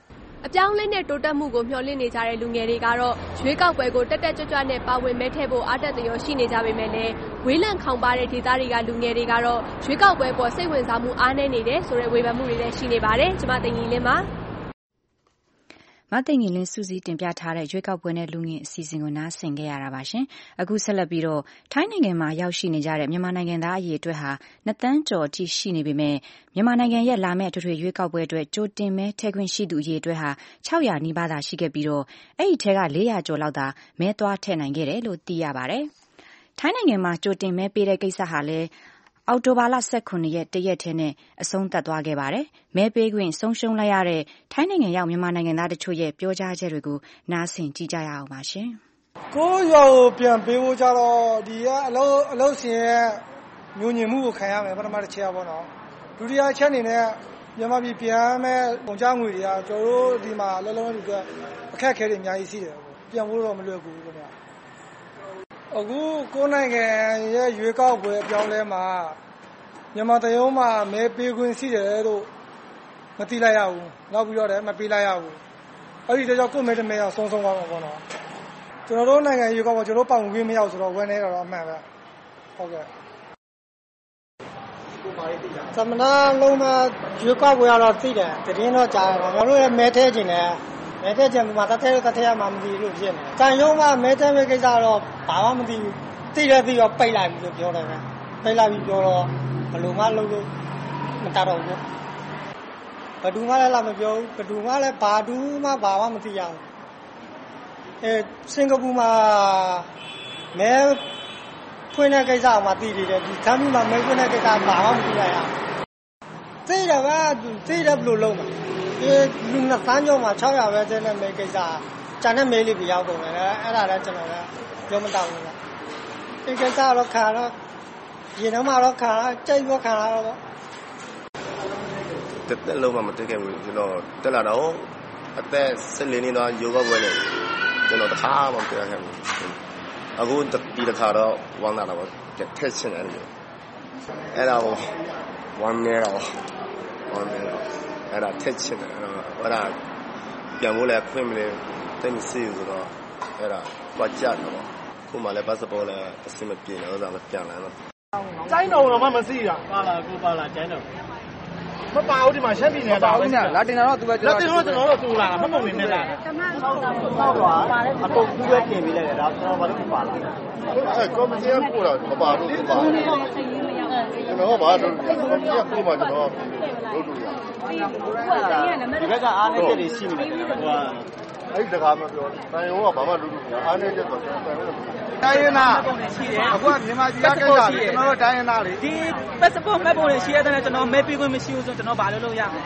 အပြောင်းအလဲနဲ့တိုးတက်မှုကိုမျှော်လင့်နေကြတဲ့လူငယ်တွေကတော့ရွေးကောက်ပွဲကိုတက်တက်ကြွကြွနဲ့ပါဝင်မဲထည့်ဖို့အားတက်သရောရှိနေကြပေမဲ့လည်းဝေးလံခေါင်ပါတဲ့ဒေသတွေကလူငယ်တွေကတော့ရွေးကောက်ပွဲပေါ်စိတ်ဝင်စားမှုအားနည်းနေတယ်ဆိုတဲ့ဝေဖန်မှုတွေလည်းရှိနေပါတယ်။ကျွန်မတင်ကြီးလင်းပါမသိငင်လင်းစူးစီးတင်ပြထားတဲ့ရွေးကောက်ပွဲနဲ့လူငင်အစီအစဉ်ကိုနားဆင်ခဲ့ရတာပါရှင်။အခုဆက်လက်ပြီးတော့ထိုင်းနိုင်ငံမှာရောက်ရှိနေကြတဲ့မြန်မာနိုင်ငံသားအရေးအတွက်ဟာနှစ်သန်းကျော်အထိရှိနေပေမဲ့မြန်မာနိုင်ငံရဲ့လာမယ့်အထွေထွေရွေးကောက်ပွဲအတွက်ကြိုတင်မဲထည့်ခွင့်ရှိသူအရေးအတွက်ဟာ၆၀၀နီးပါးသာရှိခဲ့ပြီးတော့အဲ့ဒီထဲက၄၀၀ကျော်လောက်သာမဲသွားထည့်နိုင်ခဲ့တယ်လို့သိရပါတယ်။ထိုင်းနိုင်ငံမှာကြိုတင်မဲပေးတဲ့ကိစ္စဟာလည်းအောက်တိုဘာလ၁၇ရက်တရက်ထဲနဲ့အဆုံးသတ်သွားခဲ့ပါတယ်။မဲပေးခွင့်ဆုံးရှုံးလိုက်ရတဲ့ထိုင်းနိုင်ငံရောက်မြန်မာနိုင်ငံသားတချို့ရဲ့ပြောကြားချက်တွေကိုနားဆင်ကြည့်ကြရအောင်ပါရှင်။ကိုယ့်ရွာကိုပြန်ပေးဖို့ကြတော့ဒီကအလုပ်အလုပ်ရှင်ရဲ့ညှို့ညင်မှုကိုခံရမယ်ပထမတစ်ချက်ပေါ့နော်။ဒုတိယချက်အနေနဲ့မြန်မာပြည်ပြန်မဲ့ပုံချငွေတွေကကျွန်တော်တို့ဒီမှာလုံးလုံးတွေအခက်အခဲတွေအများကြီးရှိတယ်။ပြန်ဖို့တော့မလွယ်ဘူးခင်ဗျာ။အခုကိုယ်နိုင်ငံရဲ့ရွေးကောက်ပွဲအပြောင်းလဲမှာမြန်မာတရုံးမှာမဲပေးခွင့်ရှိတယ်လို့မသိလိုက်ရဘူးနောက်ပြီးတော့လည်းမပေးလိုက်ရဘူးအဲ့ဒီတကြောင်ကိုယ်မဲတမဲအောင်ဆုံးဆုံးသွားမှာပေါ့နော်ကျွန်တော်တို့နိုင်ငံရွေးကောက်ပွဲကျွန်တော်တို့ပေါင်ခွင့်မရောက်ဆိုတော့ဝယ်နေတော့အမှန်ပဲဟုတ်ကဲ့သမနာလုံးမှာရွေးကောက်ပွဲကတော့သိတယ်တရင်တော့ကြားတယ်ကျွန်တော်တို့လည်းမဲထဲခြင်းတယ်မဲထဲခြင်းမှာတထဲတထဲမှမသိလို့ဖြစ်နေတန်ရုံးမှာမဲထဲမဲ့ကိစ္စတော့ဘာမှမသိဘူးသိတယ်သိတော့ပိတ်လိုက်ပြီလို့ပြောတယ်ပဲပိတ်လိုက်ပြီပြောတော့ဘယ်လိုမှလုပ်လို့မတတ်တော့ဘူးဘယ်သူမှလည်းလာမပြောဘူးဘယ်သူမှလည်းဘာသူမှဘာမှမသိရဘူးအဲစင်ကာပူမှာမဲဖွင့်တဲ့ကိစ္စမှသိတယ်ဒီသမ်းပြီးမှမဲဖွင့်တဲ့ကိစ္စဘာမှမသိရရသိတယ်ဗျာသိတယ်ဘယ်လိုလုပ်မှာဒီလူနှစ်သန်းကျော်မှာ၆၀၀ပဲကျတဲ့မဲကိစ္စကျန်တဲ့မဲလေးပြရောက်ကုန်တယ်အဲ့ဒါလည်းကျွန်တော်လည်းပြောမတောင်းဘူးဗျဒီကိစ္စတော့ခါတော့ရေနှမှာတော့ခါကြိတ်ရောခါတော့တက်တက်လုံးမှမတက်ခဲ့ဘူးကျွန်တော်တက်လာတော့အသက်၁၄နှစ်တော့ယောဂပွဲလေကျွန်တော်တခါမှမတက်ခဲ့ဘူးအခုဒီတစ်ခါတော့ဝမ်းသာတော့တက်ထက်ချင်တယ်လို့အဲ့ဒါကိုဝမ်းနေတော့ဝမ်းနေတော့အဲ့ဒါထက်ချင်တယ်အဲ့ဒါပြန်ဖို့လည်းခွင့်မလဲတိတ်မရှိဘူးဆိုတော့အဲ့ဒါပတ်ကြတော့ခုမှလည်းပတ်စပို့လည်းအဆင်မပြေတော့ဆိုတော့ပြန်လာတော့ကျိုင်းတော်တော့မှမရှိတာပါလာကိုပါလာကျိုင်းတော်မပါဘူးဒီမှာရှက်ပြည်နေတာပါဘူးညာလာတင်တာတော့သူပဲကျွန်တော်လာတင်တော့ကျွန်တော်တို့သူလာတာမှတ်ပုံနေနဲ့လာတာတမန်တော့တော့အကုန်ကူးပဲတင်ပြီးလိုက်တယ်ဒါကျွန်တော်ဘာလို့ပါလာအဲကော်မတီကပို့တာမပါဘူးမပါဘူးကျွန်တော်ကဘာလို့ကော်မတီကပို့မှကျွန်တော်လုပ်လို့ရတယ်ဒီဘက်ကအားနည်းချက်တွေရှိနေတယ်ဟိုကအဲ့ဒီတကားမပြောဘူးတိုင်ရောကဘာမှလုပ်လို့မရအားနည်းချက်တော့တိုင်ရောတိုင်းရနာအခုကမြန်မာပြည်ကကိစ္စလေကျွန်တော်တို့တိုင်းရနာလေဒီ passport မှတ်ပုံတွေရှိရတဲ့ကျွန်တော်မဲပေးခွင့်မရှိဘူးဆိုကျွန်တော်ဘာလုပ်လို့ရမလဲ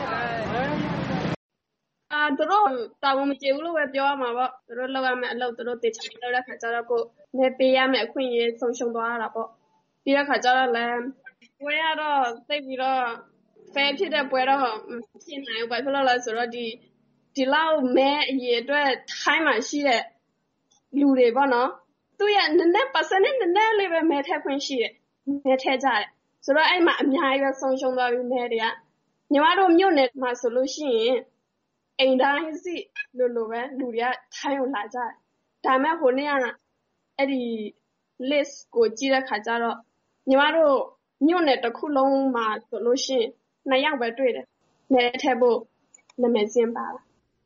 အာသူတို့တာဝန်မကျေဘူးလို့ပဲပြောရမှာပေါ့သူတို့လောက်ရမယ်အလုပ်သူတို့တေချာလောက်တဲ့ခါကျတော့ကိုမဲပေးရမယ်အခွင့်အရေးဆုံးရှုံးသွားတာပေါ့ပြီးတဲ့ခါကျတော့လည်းပွဲရတော့သိပြီးတော့ဖဲဖြစ်တဲ့ပွဲတော့ဖြစ်နိုင်ဘူးဘာဖြစ်လို့လဲဆိုတော့ဒီဒီလောက်မဲအရေးအတွက်ထိုင်းမှာရှိတဲ့လူတွေပေါ့နော်သူရနည်းနည်း percent နဲ့နည်းနည်းလေးပဲမဲထည့်ခွင့်ရှိတယ်မဲထည့်ကြတယ်ဆိုတော့အဲ့မှာအများကြီးပဲဆုံးရှုံးသွားပြီမဲတွေကညီမတို့မြို့နယ်မှာဆိုလို့ရှိရင်အိမ်တိုင်းစီလိုလိုပဲလူတွေကထိုင်းကိုလာကြတယ်ဒါမဲ့ဟိုနေ့ကအဲ့ဒီ list ကိုကြည့်တဲ့ခါကျတော့ညီမတို့မြို့နယ်တစ်ခုလုံးမှာဆိုလို့ရှိရင်နှစ်ယောက်ပဲတွေ့တယ်မဲထည့်ဖို့နာမည်စင်းပါလား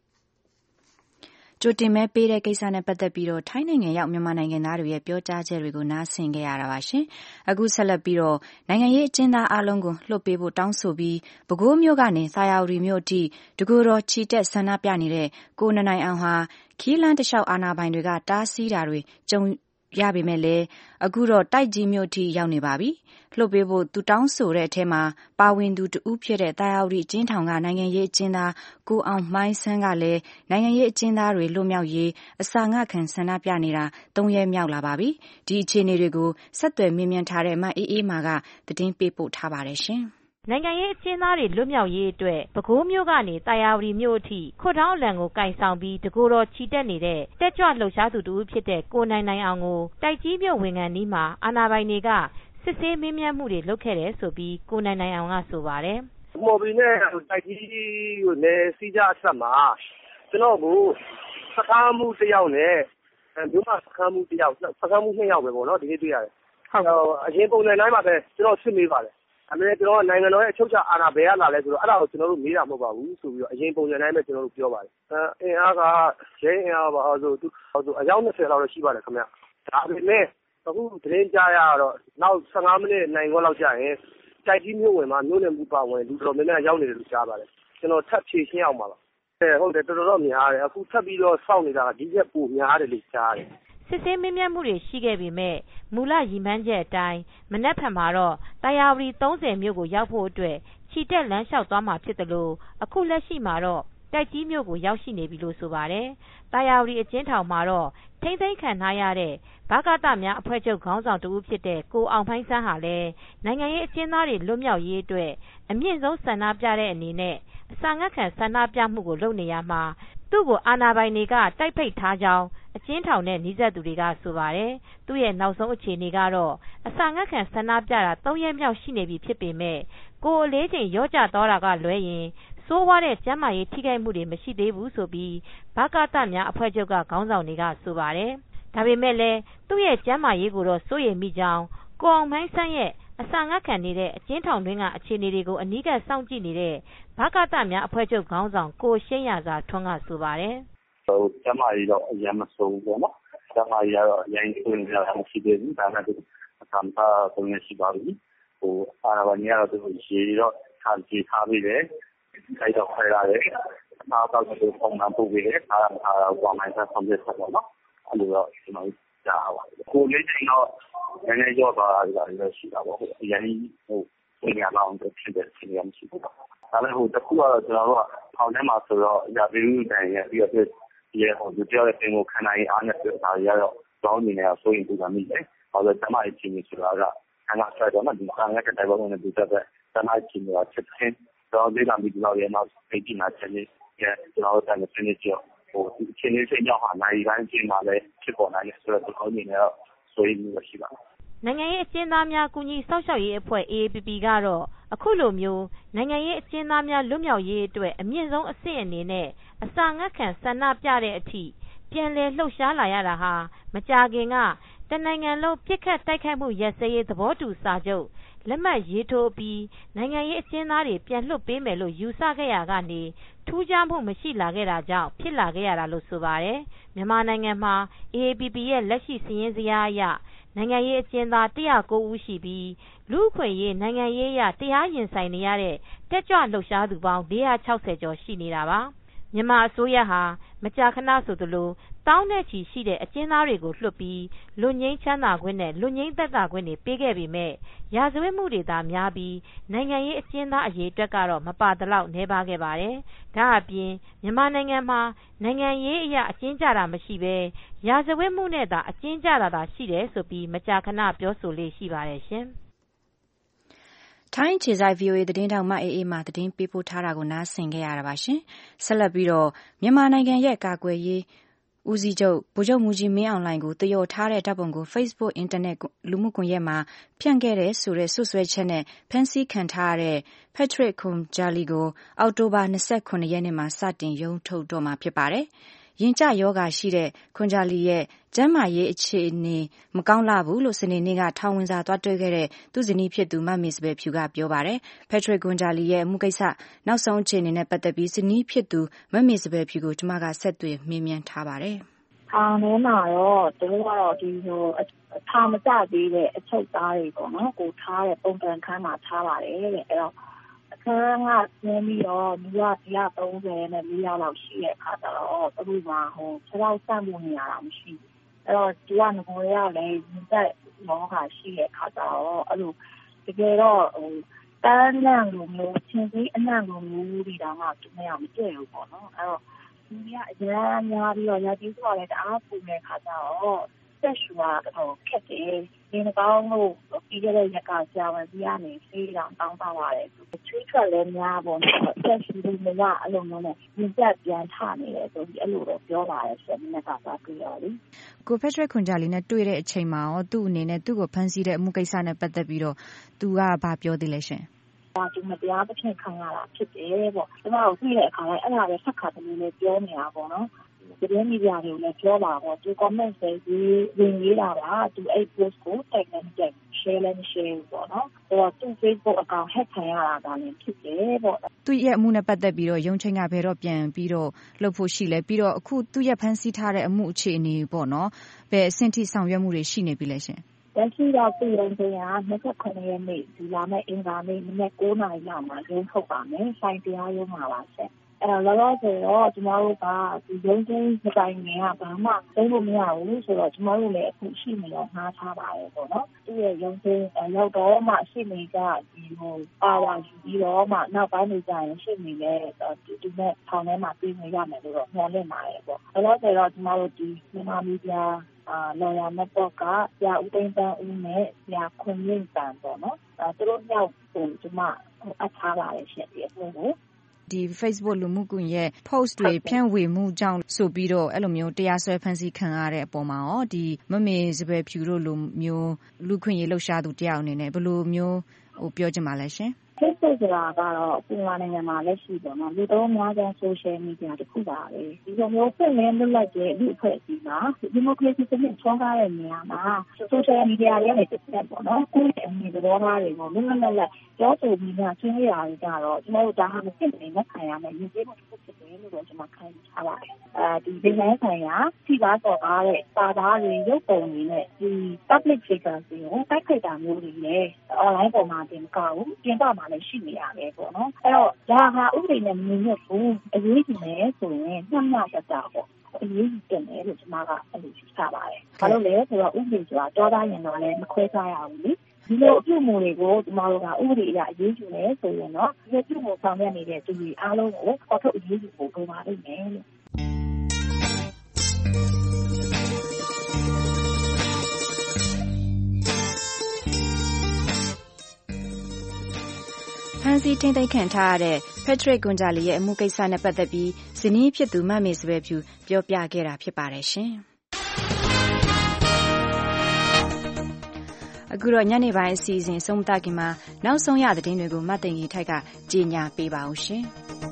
ကြိုတင်မဲပေးတဲ့ကိစ္စနဲ့ပတ်သက်ပြီးတော့ထိုင်းနိုင်ငံရောက်မြန်မာနိုင်ငံသားတွေရဲ့ပြောကြားချက်တွေကိုနားဆင်ခဲ့ရတာပါရှင်။အခုဆက်လက်ပြီးတော့နိုင်ငံရေးအကျဉ်းသားအလုံးကိုလွှတ်ပေးဖို့တောင်းဆိုပြီးပဲခူးမြို့ကနေသာယာဝတီမြို့အထိတကူတော်ချီတက်ဆန္ဒပြနေတဲ့ကိုနနိုင်အောင်ဟာခီးလန်းတလျှောက်အာဏာပိုင်တွေကတားဆီးတာတွေကြုံရပေမဲ့လည်းအခုတော့တိုက်ကြီးမြို့ထိရောက်နေပါပြီ။လွှတ်ပေးဖို့သူတောင်းဆိုတဲ့အထက်မှာပါဝင်သူတဦးဖြစ်တဲ့တာယာဝတီအကျဉ်းထောင်ကနိုင်ငံရေးအကျဉ်းသားကိုအောင်မိုင်းဆန်းကလည်းနိုင်ငံရေးအကျဉ်းသားတွေလွတ်မြောက်ရေးအစာငတ်ခံဆန္ဒပြနေတာသုံးရက်မြောက်လာပါပြီ။ဒီအခြေအနေတွေကိုဆက်သွယ်မြင်မြန်ထားတဲ့မအေးအေးမာကသတင်းပေးပို့ထားပါတယ်ရှင်။နိုင်ငံရေးအကျဉ်းသားတွေလွတ်မြောက်ရေးအတွက်ပဲခူးမြို့ကနေတာယာဝတီမြို့အထိခွတ်ထောင်းအလံကိုကင်ဆောင်ပြီးတကိုယ်တော်ချီတက်နေတဲ့တက်ကြွလှုပ်ရှားသူတူဖြစ်တဲ့ကိုနိုင်နိုင်အောင်ကိုတိုက်ကြီးမြို့ဝန်ခံနီးမှာအာဏာပိုင်တွေကစစ်ဆေးမေးမြန်းမှုတွေလုပ်ခဲ့တယ်ဆိုပြီးကိုနိုင်နိုင်အောင်ကဆိုပါတယ်။မော်ဘီနဲ့တိုက်ကြီးကိုလည်းစီးကြအဆက်မှာတကျွန်တော်ကိုစကားမှုတစ်ယောက်နဲ့မြို့မှာစကားမှုတစ်ယောက်စကားမှုနှစ်ယောက်ပဲပေါ့နော်ဒီနေ့တွေ့ရတယ်ဟုတ်အရင်ပုံစံတိုင်းမှာပဲကျွန်တော်စစ်မေးပါတယ်အမေကျွန်တော်နိုင်ငံတော်ရဲ့အချုပ်အခြာအာဏာဘယ်ကလာလဲဆိုတော့အဲ့ဒါကိုကျွန်တော်တို့မေးတာမဟုတ်ပါဘူးဆိုပြီးတော့အရင်ပုံစံတိုင်းပဲကျွန်တော်တို့ပြောပါတယ်အင်အားကရဲအင်အားပါဆိုသူဆိုအယောက်၂၀လောက်တော့ရှိပါတယ်ခင်ဗျဒါပေမဲ့အခုသတင်းကြားရတော့နောက်၁၅မိနစ်နိုင်ခွက်လောက်ကြာရင်တိုက်ကြီးမြို့ဝင်မှာမြို့နယ်မှုပါဝင်လူတော်များများရောက်နေတယ်လို့ကြားပါတယ်ကျွန်တော်ထပ်ဖြည့်ရှင်းအောင်ပါပါအဲဟုတ်တယ်တော်တော်များတယ်အခုထပ်ပြီးတော့စောင့်နေတာကဒီချက်ပိုများတယ်လို့ကြားတယ်စစ်ဆေးမင်းမြတ်မှုတွေရှိခဲ့ပေမဲ့မူလရည်မှန်းချက်အတိုင်းမနက်ဖြန်မှာတော့တာယာဝတီ၃၀မြို့ကိုရောက်ဖို့အတွက်ခြိတက်လမ်းလျှောက်သွားမှာဖြစ်တယ်လို့အခုလက်ရှိမှာတော့တိုက်ကြီးမြို့ကိုရောက်ရှိနေပြီလို့ဆိုပါတယ်။တာယာဝတီအကျဉ်းထောင်မှာတော့ထိမ့်သိမ်းခံထားရတဲ့ဗကသများအဖွဲ့ချုပ်ခေါင်းဆောင်တဦးဖြစ်တဲ့ကိုအောင်ဖိုင်းဆန်းဟာလည်းနိုင်ငံရေးအကျဉ်းသားတွေလွတ်မြောက်ရေးအတွက်အမြင့်ဆုံးဆန္ဒပြတဲ့အနေနဲ့အစာငတ်ခံဆန္ဒပြမှုကိုလုပ်နေရမှာသူ့ကိုအာဏာပိုင်တွေကတိုက်ဖိတ်ထားကြောင်းအကျဉ်းထောင်နဲ့နှိစက်သူတွေကဆိုပါတယ်။သူ့ရဲ့နောက်ဆုံးအခြေအနေကတော့အစာငတ်ခံဆန္ဒပြတာ၃ရက်မြောက်ရှိနေပြီဖြစ်ပေမဲ့ကိုယ်အလေးချိန်ရော့ကျသွားတာကလွဲရင်ဆိုးဝါးတဲ့ကျန်းမာရေးထိခိုက်မှုတွေမရှိသေးဘူးဆိုပြီးဗကသများအဖွဲ့ချုပ်ကခေါင်းဆောင်တွေကဆိုပါတယ်။ဒါပေမဲ့လည်းသူ့ရဲ့ကျန်းမာရေးကိုတော့စိုးရိမ်မိကြောင်းကိုအောင်မိုင်းဆန်းရဲ့အစာငတ်ခံနေတဲ့အကျဉ်းထောင်တွင်းကအခြေအနေတွေကိုအနီးကပ်စောင့်ကြည့်နေတဲ့ဗကသများအဖွဲ့ချုပ်ခေါင်းဆောင်ကိုရှင်းရစာထွန်းကဆိုပါတယ်။ဟိုကျန်းမာရေးတော့အရင်မဆိုးဘူးပေါ့နော်။ကျန်းမာရေးကတော့အရင်ဆိုးနေကြတာမရှိသေးဘူး။ဒါနဲ့အကမ္ဘာသုံးရရှိပါပြီ။ဟိုအာဏာပိုင်တွေကတော့သူရေတော့ထားကြည့်ထားပြီးတယ်။ခိုက်တော့ခွဲရတယ်။အမှားတော့သူပုံမှန်ပို့ပြီးတယ်။အားမအားတော့ဝမ်းမိုင်းဆက်ဆောင်ပြဆက်ပေါ့နော်။အဲ့လိုတော့ကျွန်တော်ကြားပါတယ်။ကိုလေးချိန်တော့နည်းနည်းရော့သွားတာလည်းရှိတာပေါ့။အရင်ဟိုပြင်ရအောင်ဖြစ်တဲ့အခြေအနေမရှိဘူးပေါ့။ဒါလည်းဟိုတခုကတော့ကျွန်တော်တို့ကထောင်ထဲမှာဆိုတော့ရပြည်သူတိုင်ရပြီးတော့ဒီဟိုဒီပြောတဲ့တင်ကိုခံနိုင်အားနဲ့ဆိုတာတွေကတော့တောင်းနေနေဆိုရင်သူကမိတယ်။ဘာလို့တမိုင်းချင်းကြီးဆိုတာကအနာဆက်တော့မှဒီဆန်ရတဲ့တိုင်ပေါ်နဲ့ဒီတက်တဲ့တမိုင်းချင်းကချက်ချင်းတော့ဒီကမိဒီလောက်ရဲ့နောက်ပိတ်နာချက်လေးရဲ့ကျွန်တော်တို့တိုင်ချင်းကြီးကျော်ဟိုဒီချင်းလေးစိတ်ရောက်ဟာနိုင်တိုင်းချင်းမှာလည်းဖြစ်ပေါ်နိုင်တယ်ဆိုတော့ဒီကောင်းနေတော့ဆိုရင်မျိုးရှိပါနိုင်ငံရေးအကျဉ်းသားများကူညီစောင့်ရှောက်ရေးအဖွဲ့ အေ အေ ပီ ပီ ကတော့အခုလိုမျိုးနိုင်ငံရေးအကျဉ်းသားများလွတ်မြောက်ရေးအတွက်အမြင့်ဆုံးအဆင့်အနေနဲ့အစာငတ်ခံဆန္ဒပြတဲ့အထိပြန်လည်လှုပ်ရှားလာရတာဟာမကြာခင်ကတနိုင်ငံလုံးပြစ်ခတ်တိုက်ခိုက်မှုရပ်စဲရေးသဘောတူစာချုပ်လက်မှတ်ရေးထိုးပြီးနိုင်ငံရေးအကျဉ်းသားတွေပြန်လွှတ်ပေးမယ်လို့ယူဆခဲ့ရကနေထူးခြားမှုမရှိလာခဲ့တာကြောင့်ဖြစ်လာခဲ့ရတာလို့ဆိုပါတယ်။မြန်မာနိုင်ငံမှာ အေ အေ ပီ ပီ ရဲ့လက်ရှိစာရင်းဇယားအရနိုင်ငံရေးအကျဉ်းသား၁၀၉ဦးရှိပြီးလူ့အခွင့်အရေးနိုင်ငံရေးအရတရားရင်ဆိုင်နေရတဲ့တက်ကြွလှုပ်ရှားသူပေါင်း၄၆၀ကျော်ရှိနေတာပါ။မြန်မာအစိုးရဟာမကြာခဏဆိုသလိုတောင်းနဲ့ချီရှိတဲ့အကျဉ်းသားတွေကိုလွှတ်ပြီးလွတ်ငြိမ်းချမ်းသာခွင့်နဲ့လွတ်ငြိမ်းသက်သာခွင့်တွေပေးခဲ့ပေမဲ့ရာဇဝတ်မှုတွေသာများပြီးနိုင်ငံရေးအကျဉ်းသားအရေးအတွက်ကတော့မပါသလောက်နှဲပါခဲ့ပါတယ်။ဒါအပြင်မြန်မာနိုင်ငံမှာနိုင်ငံရေးအရာအကျဉ်းချတာမရှိဘဲရာဇဝတ်မှုနဲ့သာအကျဉ်းချတာသာရှိတယ်ဆိုပြီးမကြာခဏပြောဆိုလေးရှိပါတယ်ရှင်။ထိုင်းခြေဆိုင် ဗီအိုအေ သတင်းထောက်မအေးအေးမှသတင်းပေးပို့ထားတာကိုနားဆင်ခဲ့ရတာပါရှင်။ဆက်လက်ပြီးတော့မြန်မာနိုင်ငံရဲ့ကာကွယ်ရေးဦးစီးချုပ်ဗိုလ်ချုပ်မှူးကြီးမင်းအောင်လှိုင်ကိုတယော်ထားတဲ့ဓာတ်ပုံကို Facebook အင်တာနက်လူမှုကွန်ရက်မှာဖြန့်ခဲ့တဲ့ဆိုတဲ့ဆွဆွဲချက်နဲ့ဖမ်းဆီးခံထားရတဲ့ Patrick Khonjali ကိုအောက်တိုဘာ၂၇ရက်နေ့မှာစတင်ရုံးထုတ်တော့မှာဖြစ်ပါတယ်။ရင်ကျယောဂါရှိတဲ့ခွန်ဂျာလီရဲ့ကျန်းမာရေးအခြေအနေမကောင်းလှဘူးလို့စနေနေ့ကထောင်ဝင်စာသွားတွေ့ခဲ့တဲ့သူ့ဇနီးဖြစ်သူမမေစပယ်ဖြူကပြောပါတယ်။ Patrick ခွန်ဂျာလီရဲ့အမှုကိစ္စနောက်ဆုံးအခြေအနေနဲ့ပတ်သက်ပြီးဇနီးဖြစ်သူမမေစပယ်ဖြူကိုကျွန်မကဆက်သွယ်မေးမြန်းထားပါတယ်။ထောင်ထဲမှာတော့သူတို့ကတော့ဒီဟိုထားမကြသေးတဲ့အချုပ်သားတွေပေါ့နော်ကိုထားတဲ့ပုံစံခန်းမှာထားပါတယ်တဲ့အဲ့တော့အခန်းကကျင်းပြီးတော့လူက၁၃၀နဲ့၄ယောက်လောက်ရှိတဲ့အခါကျတော့သူတို့ကဟိုခြေထောက်ဆန့်မှုနေရတာမရှိဘူးအဲ့တော့ဒီကငကိုရရောက်လဲဒီသက်လောကရှိတဲ့အခါကျတော့အဲ့လိုတကယ်တော့ဟိုတန်းလန့်လိုမျိုးချင်းကြီးအနှံ့လိုမျိုးဒီတော့မှသူမရမကြည့်ဘူးပေါ့နော်အဲ့တော့ဒီကအများများပြီးတော့ရည်ကြီးဆိုတာလည်းတအားပူတဲ့အခါကျတော့ဆက်ရှူတာတော့ခက်တယ်ဒီကောင်းလို့ပြီးခဲ့တဲ့ရက်ကဆရာဝန်ကြီးကနေဆေးတောင်တောင်းပါပါတယ်ချွေးထွက်လည်းများပေါ့နော်ဆက်ရှူလို့မရအလုံးလုံးနဲ့ဒီချက်ပြန်ထနေတယ်ဆိုပြီးအဲ့လိုတော့ပြောပါတယ်ဆက်မြတ်ကသာတွေ့ရလေကိုဖက်ထရက်ခွန်ဂျာလီနဲ့တွေ့တဲ့အချိန်မှာရောသူ့အနေနဲ့သူ့ကိုဖမ်းဆီးတဲ့အမှုကိစ္စနဲ့ပတ်သက်ပြီးတော့သူကဘာပြောသေးလဲရှင်ဒါဒီမတရားသဖြင့်ခံရတာဖြစ်တယ်ပေါ့ကျမတို့တွေ့တဲ့အခါတိုင်းအဲ့ဒါပဲဆက်ခါတည်းလေးပြောနေတာပေါ့နော်သတင်းမီဒီယာတွေကိုလည်းပြောပါပေါ့သူ comment တွေဝင်ရေးတာပါသူအဲ့ post ကို tag နဲ့ tag share လည်း share ပေါ့နော်ဆိုတော့သူ Facebook account hack ခံရတာကလည်းဖြစ်တယ်ပေါ့သူရဲ့အမှုနဲ့ပတ်သက်ပြီးတော့ရုံးချိန်ကဘယ်တော့ပြန်ပြီးတော့လှုပ်ဖို့ရှိလဲပြီးတော့အခုသူရဲ့ဖန်ဆီးထားတဲ့အမှုအခြေအနေပေါ့နော်ဘယ်အဆင့်ထိဆောင်ရွက်မှုတွေရှိနေပြီလဲရှင်လက်ရှိတော့ပြည်ရုံးချိန်က၂၇ရက်နေ့ဒီလာမယ့်အင်္ဂါနေ့မနေ့၉နာရီလောက်မှာရုံးထုတ်ပါမယ်ဆိုင်တရားရုံးမှာပါဆက်အဲ့တော့လောလောဆယ်တော့ကျမတို့ကဒီရုံးချင်းစတိုင်းကဘာမှသိလို့မရဘူးဆိုတော့ကျမတို့လည်းအခုရှိနေတော့ငှားထားပါတယ်ပေါ့နော်သူ့ရဲ့ရုံးချင်းရောက်တော့မှရှိနေကြဒီဟိုပါဝါယူပြီးတော့မှနောက်ပိုင်းနေကြရင်ရှိနေလေဒီနဲ့ထောင်ထဲမှာပြင်နေရမယ်လို့တော့မျှော်လင့်ပါတယ်ပေါ့လောလောဆယ်တော့ကျမတို့ဒီမြန်မာမီဒီယာအာလော်ယာမတ်တော့ကကြာဦးသိန်းတန်းဦးနဲ့ကြာခွန်မြင့်တန်ပေါ့နော်အဲသူတို့ရောက်ကိုကျမအထားပါတယ်ရှင်ဒီအမှုကိုဒီ Facebook လူမှုကွန်ရက် post တွေဖြန့်ဝေမှုကြောင့်ဆိုပြီးတော့အဲ့လိုမျိုးတရားစွဲဖန်ဆီးခံရတဲ့အပေါ်မှာရောဒီမမေစပယ်ဖြူတို့လိုမျိုးလူခွင့်ရေးလှုပ်ရှားသူတယောက်အနေနဲ့ဘယ်လိုမျိုးဟိုပြောချင်ပါလဲရှင် Facebook ဆိုတာကတော့မြန်မာနိုင်ငံမှာလက်ရှိပေါ့နော်လူတော်များများ social media တစ်ခုပါပဲဒီလိုမျိုးဖွင့်လင်းလွတ်လပ်တဲ့လူအဖွဲ့အစည်းမှာဒီမိုကရေစီစနစ်ထွန်းကားတဲ့နေရာမှာ social media တွေနဲ့တစ်ဆက်ပေါ့နော်ကိုယ့်ရဲ့အမြင်သဘောထားတွေကိုလွတ်လွတ်လပ်လပ်ပြောဆိုပြီးမှဆွေးနွေးရတာတွေကတော့ကျွန်တော်တို့ဒါဟာမဖြစ်နေနဲ့ခံရမယ်ဒီလိုမျိုးတစ်ခုဖြစ်တယ်လို့တော့ကျွန်မခံထားပါတယ်အဲဒီဒီနေ့ဆိုင်ရာစီပါစော်ကားတဲ့စာသားတွေရုပ်ပုံတွေနဲ့ဒီ public figure တွေကိုတိုက်ခိုက်တာမျိုးတွေနဲ့ online ပေါ်မှာတင်ကောက်ပြင်ပမှာလည်းရှိနေရတယ်ပေါ့နော်အဲ့တော့ဒါဟာဥပဒေနဲ့မညီညွတ်ဘူးအရေးကြီးတယ်ဆိုရင်နှမ်းနှက်တာပေါ့အရေးကြီးတယ်လို့ကျွန်မကအဲ့လိုသိထားပါတယ်ဘာလို့လဲဆိုတော့ဥပဒေဆိုတာတောသားရင်တော့လည်းမခွဲခြားရဘူးလေဒီလိုအပြုအမူတွေကိုကျွန်တော်တို့ကဥပဒေအရအရေးယူနေဆိုရင်တော့ဒီပြုမှုဆောင်ရွက်နေတဲ့သူတွေအားလုံးကိုခေါ်ထုတ်အရေးယူဖို့လိုပါလိမ့်မယ်လို့ဖန်စီထိန်သိမ်းခံထားရတဲ့ Patrick Gonzalez ရဲ့အမှုကိစ္စနဲ့ပတ်သက်ပြီးဇနီးဖြစ်သူမမေစပယ်ဖြူပြောပြခဲ့တာဖြစ်ပါတယ်ရှင်အခုတော့ညနေပိုင်းအစီအစဉ်ဆုံးသတ်ခင်မှာနောက်ဆုံးရသတင်းတွေကိုမတ်သိင်ကြီးထိုက်ကကြေညာပေးပါဦးရှင်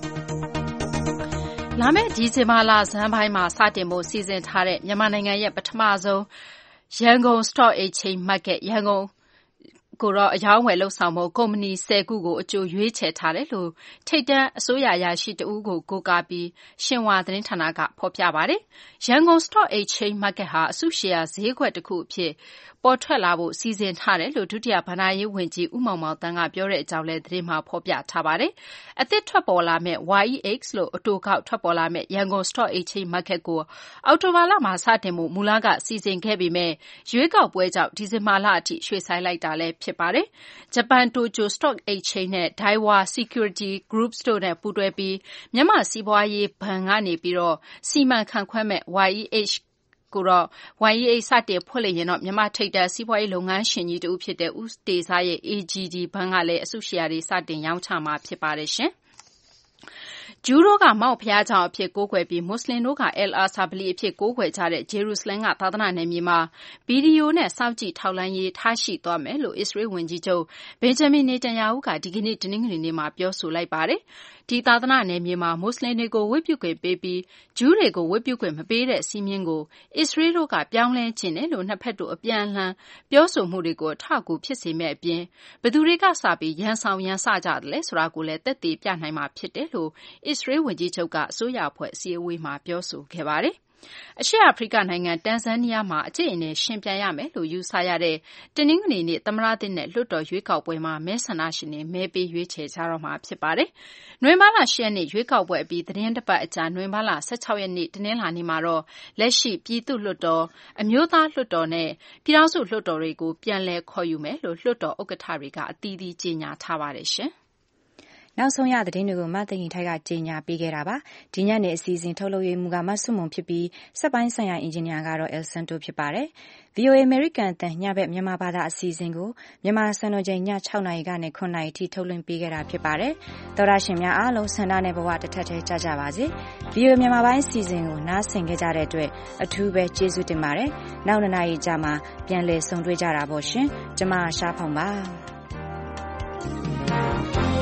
လာမယ့်ဒီဇင်ဘာလဇန်ပိုင်းမှာစတင်ဖို့စီစဉ်ထားတဲ့မြန်မာနိုင်ငံရဲ့ပထမဆုံးရန်ကုန် Stock Exchange Market ရန်ကုန်ကိုတော့အယောင်းဝယ်လှုပ်ဆောင်မှုကုမ္ပဏီ၁၀ခုကိုအကျိုးရွေးချယ်ထားတယ်လို့ထိပ်တန်းအစိုးရအရာရှိတဦးကိုကိုးကားပြီးရှင်ဟွာသတင်းဌာနကဖော်ပြပါတယ်။ရန်ကုန် Stock Exchange Market ဟာအစုရှယ်ယာဈေးကွက်တစ်ခုအဖြစ်ပေါ်ထွက်လာဖို့စီစဉ်ထားတယ်လို့ဒုတိယဘဏ္ဍာရေးဝန်ကြီးဦးမောင်မောင်သန်းကပြောတဲ့အကြောင်းလည်းသတင်းမှာဖော်ပြထားပါတယ်။အသစ်ထွက်ပေါ်လာမဲ့ ဝါ အီ အိတ်စ် လို့အတိုကောက်ထွက်ပေါ်လာမဲ့ရန်ကုန် Stock Exchange Market ကိုအောက်တိုဘာလမှာစတင်မှုမူလကစီစဉ်ခဲ့ပေမဲ့ရွေးကောက်ပွဲကြောင့်ဒီဇင်ဘာလအထိရွှေ့ဆိုင်းလိုက်တာလည်းဖြစ်ပါတယ်။ဂျပန်တိုကျို Stock Exchange နဲ့ Daiwa Security Group တို့နဲ့ပူးတွဲပြီးမြန်မာစီးပွားရေးဘဏ်ကနေပြီးတော့စီမံခန့်ခွဲမဲ့ ဝါ အီ အိတ်စ်ကိုတော့ ဝါ အီ အိတ်စ် စတင်ဖွင့်လှစ်ရင်တော့မြန်မာထိပ်တန်းစီးပွားရေးလုပ်ငန်းရှင်ကြီးတဦးဖြစ်တဲ့ဦးတေဇရဲ့ အေ ဂျီ ဒီ ဘဏ်ကလည်းအစုရှယ်ယာတွေစတင်ရောင်းချမှာဖြစ်ပါတယ်ရှင်။ဂျူးတို့ကမောက်ဘုရားကျောင်းအဖြစ်ကိုးကွယ်ပြီးမွတ်စလင်တို့က El Aqsa ဗလီအဖြစ်ကိုးကွယ်ကြတဲ့ဂျေရုဆလင်ကသာသနာနယ်မြေမှာဗီဒီယိုနဲ့စောင့်ကြည့်ထောက်လှမ်းရေးထားရှိသွားမယ်လို့အစ္စရေးဝန်ကြီးချုပ်ဘင်ဂျမင်နေတန်ယာဟုကဒီကနေ့တနင်္ဂနွေနေ့မှာပြောဆိုလိုက်ပါတယ်။ဒီသာသနာနယ်မြေမှာမွတ်စလင်တွေကိုဝတ်ပြုခွင့်ပေးပြီးဂျူးတွေကိုဝတ်ပြုခွင့်မပေးတဲ့စီးမြင်ကိုအစ္စရေးတို့ကပြောင်းလဲခြင်းတယ်လို့နှစ်ဖက်တို့အပြန်အလှန်ပြောဆိုမှုတွေကိုအထောက်အကူဖြစ်စေမဲ့အပြင်ဘသူတွေကစပြီးရန်ဆောင်ရန်စကြတယ်လဲဆိုတာကိုလည်းသက်သေပြနိုင်မှာဖြစ်တယ်လို့အစ္စရေးဝန်ကြီးချုပ်ကအစိုးရအဖွဲ့အစည်းအဝေးမှာပြောဆိုခဲ့ပါတယ်။အရှေ့အာဖရိကနိုင်ငံတန်ဇန်နီးယားမှာအကျိတ်အနယ်ရှင်ပြန်ရမယ်လို့ယူဆရတဲ့တနင်္ဂနွေနေ့သမ္မတသစ်နဲ့လွှတ်တော်ရွေးကောက်ပွဲမှာမဲဆန္ဒရှင်တွေမဲပေးရွေးချယ်ကြတော့မှာဖြစ်ပါတယ်။နိုဝင်ဘာလ၈ရက်နေ့ရွေးကောက်ပွဲအပြီးသတင်းတစ်ပတ်အကြာနိုဝင်ဘာလ၁၆ရက်နေ့တနင်္လာနေ့မှာတော့လက်ရှိပြည်သူ့လွှတ်တော်အမျိုးသားလွှတ်တော်နဲ့ပြည်ထောင်စုလွှတ်တော်တွေကိုပြန်လည်ခေါ်ယူမယ်လို့လွှတ်တော်ဥက္ကဋ္ဌတွေကအသီးသီးကြေညာထားပါတယ်ရှင်။နောက်ဆုံးရသတင်းတွေကိုမသိင်ထိုက်ကကြေညာပေးခဲ့တာပါဒီညနေအစီအစဉ်ထုတ်လုပ်ရေးမူကမဆွမုံဖြစ်ပြီးစက်ပိုင်းဆိုင်ရာအင်ဂျင်နီယာကတော့ El Santo ဖြစ်ပါတယ် ဗွီအိုအေ American တန်ညဘက်မြန်မာဘာသာအစီအစဉ်ကိုမြန်မာစံတော်ချိန်ည၆နာရီကနေ၇နာရီထိထုတ်လွှင့်ပေးခဲ့တာဖြစ်ပါတယ်သောရရှင်များအားလုံးဆန္ဒနဲ့ဘဝတစ်ထက်တည်းကြကြပါစေ ဗွီအိုအေမြန်မာပိုင်းအစီအစဉ်ကိုနားဆင်ခဲ့ကြတဲ့အတွက်အထူးပဲကျေးဇူးတင်ပါတယ်နောက်နှစ်နာရီကြာမှပြန်လည်ဆုံတွေ့ကြတာပေါ့ရှင်ကျွန်မရှားဖောင်ပါ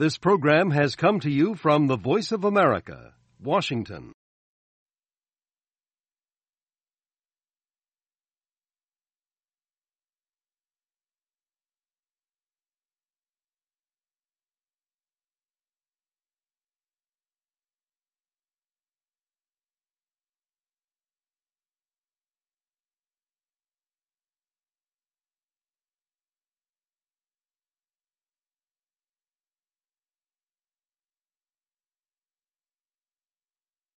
This program has come to you from the Voice of America, Washington.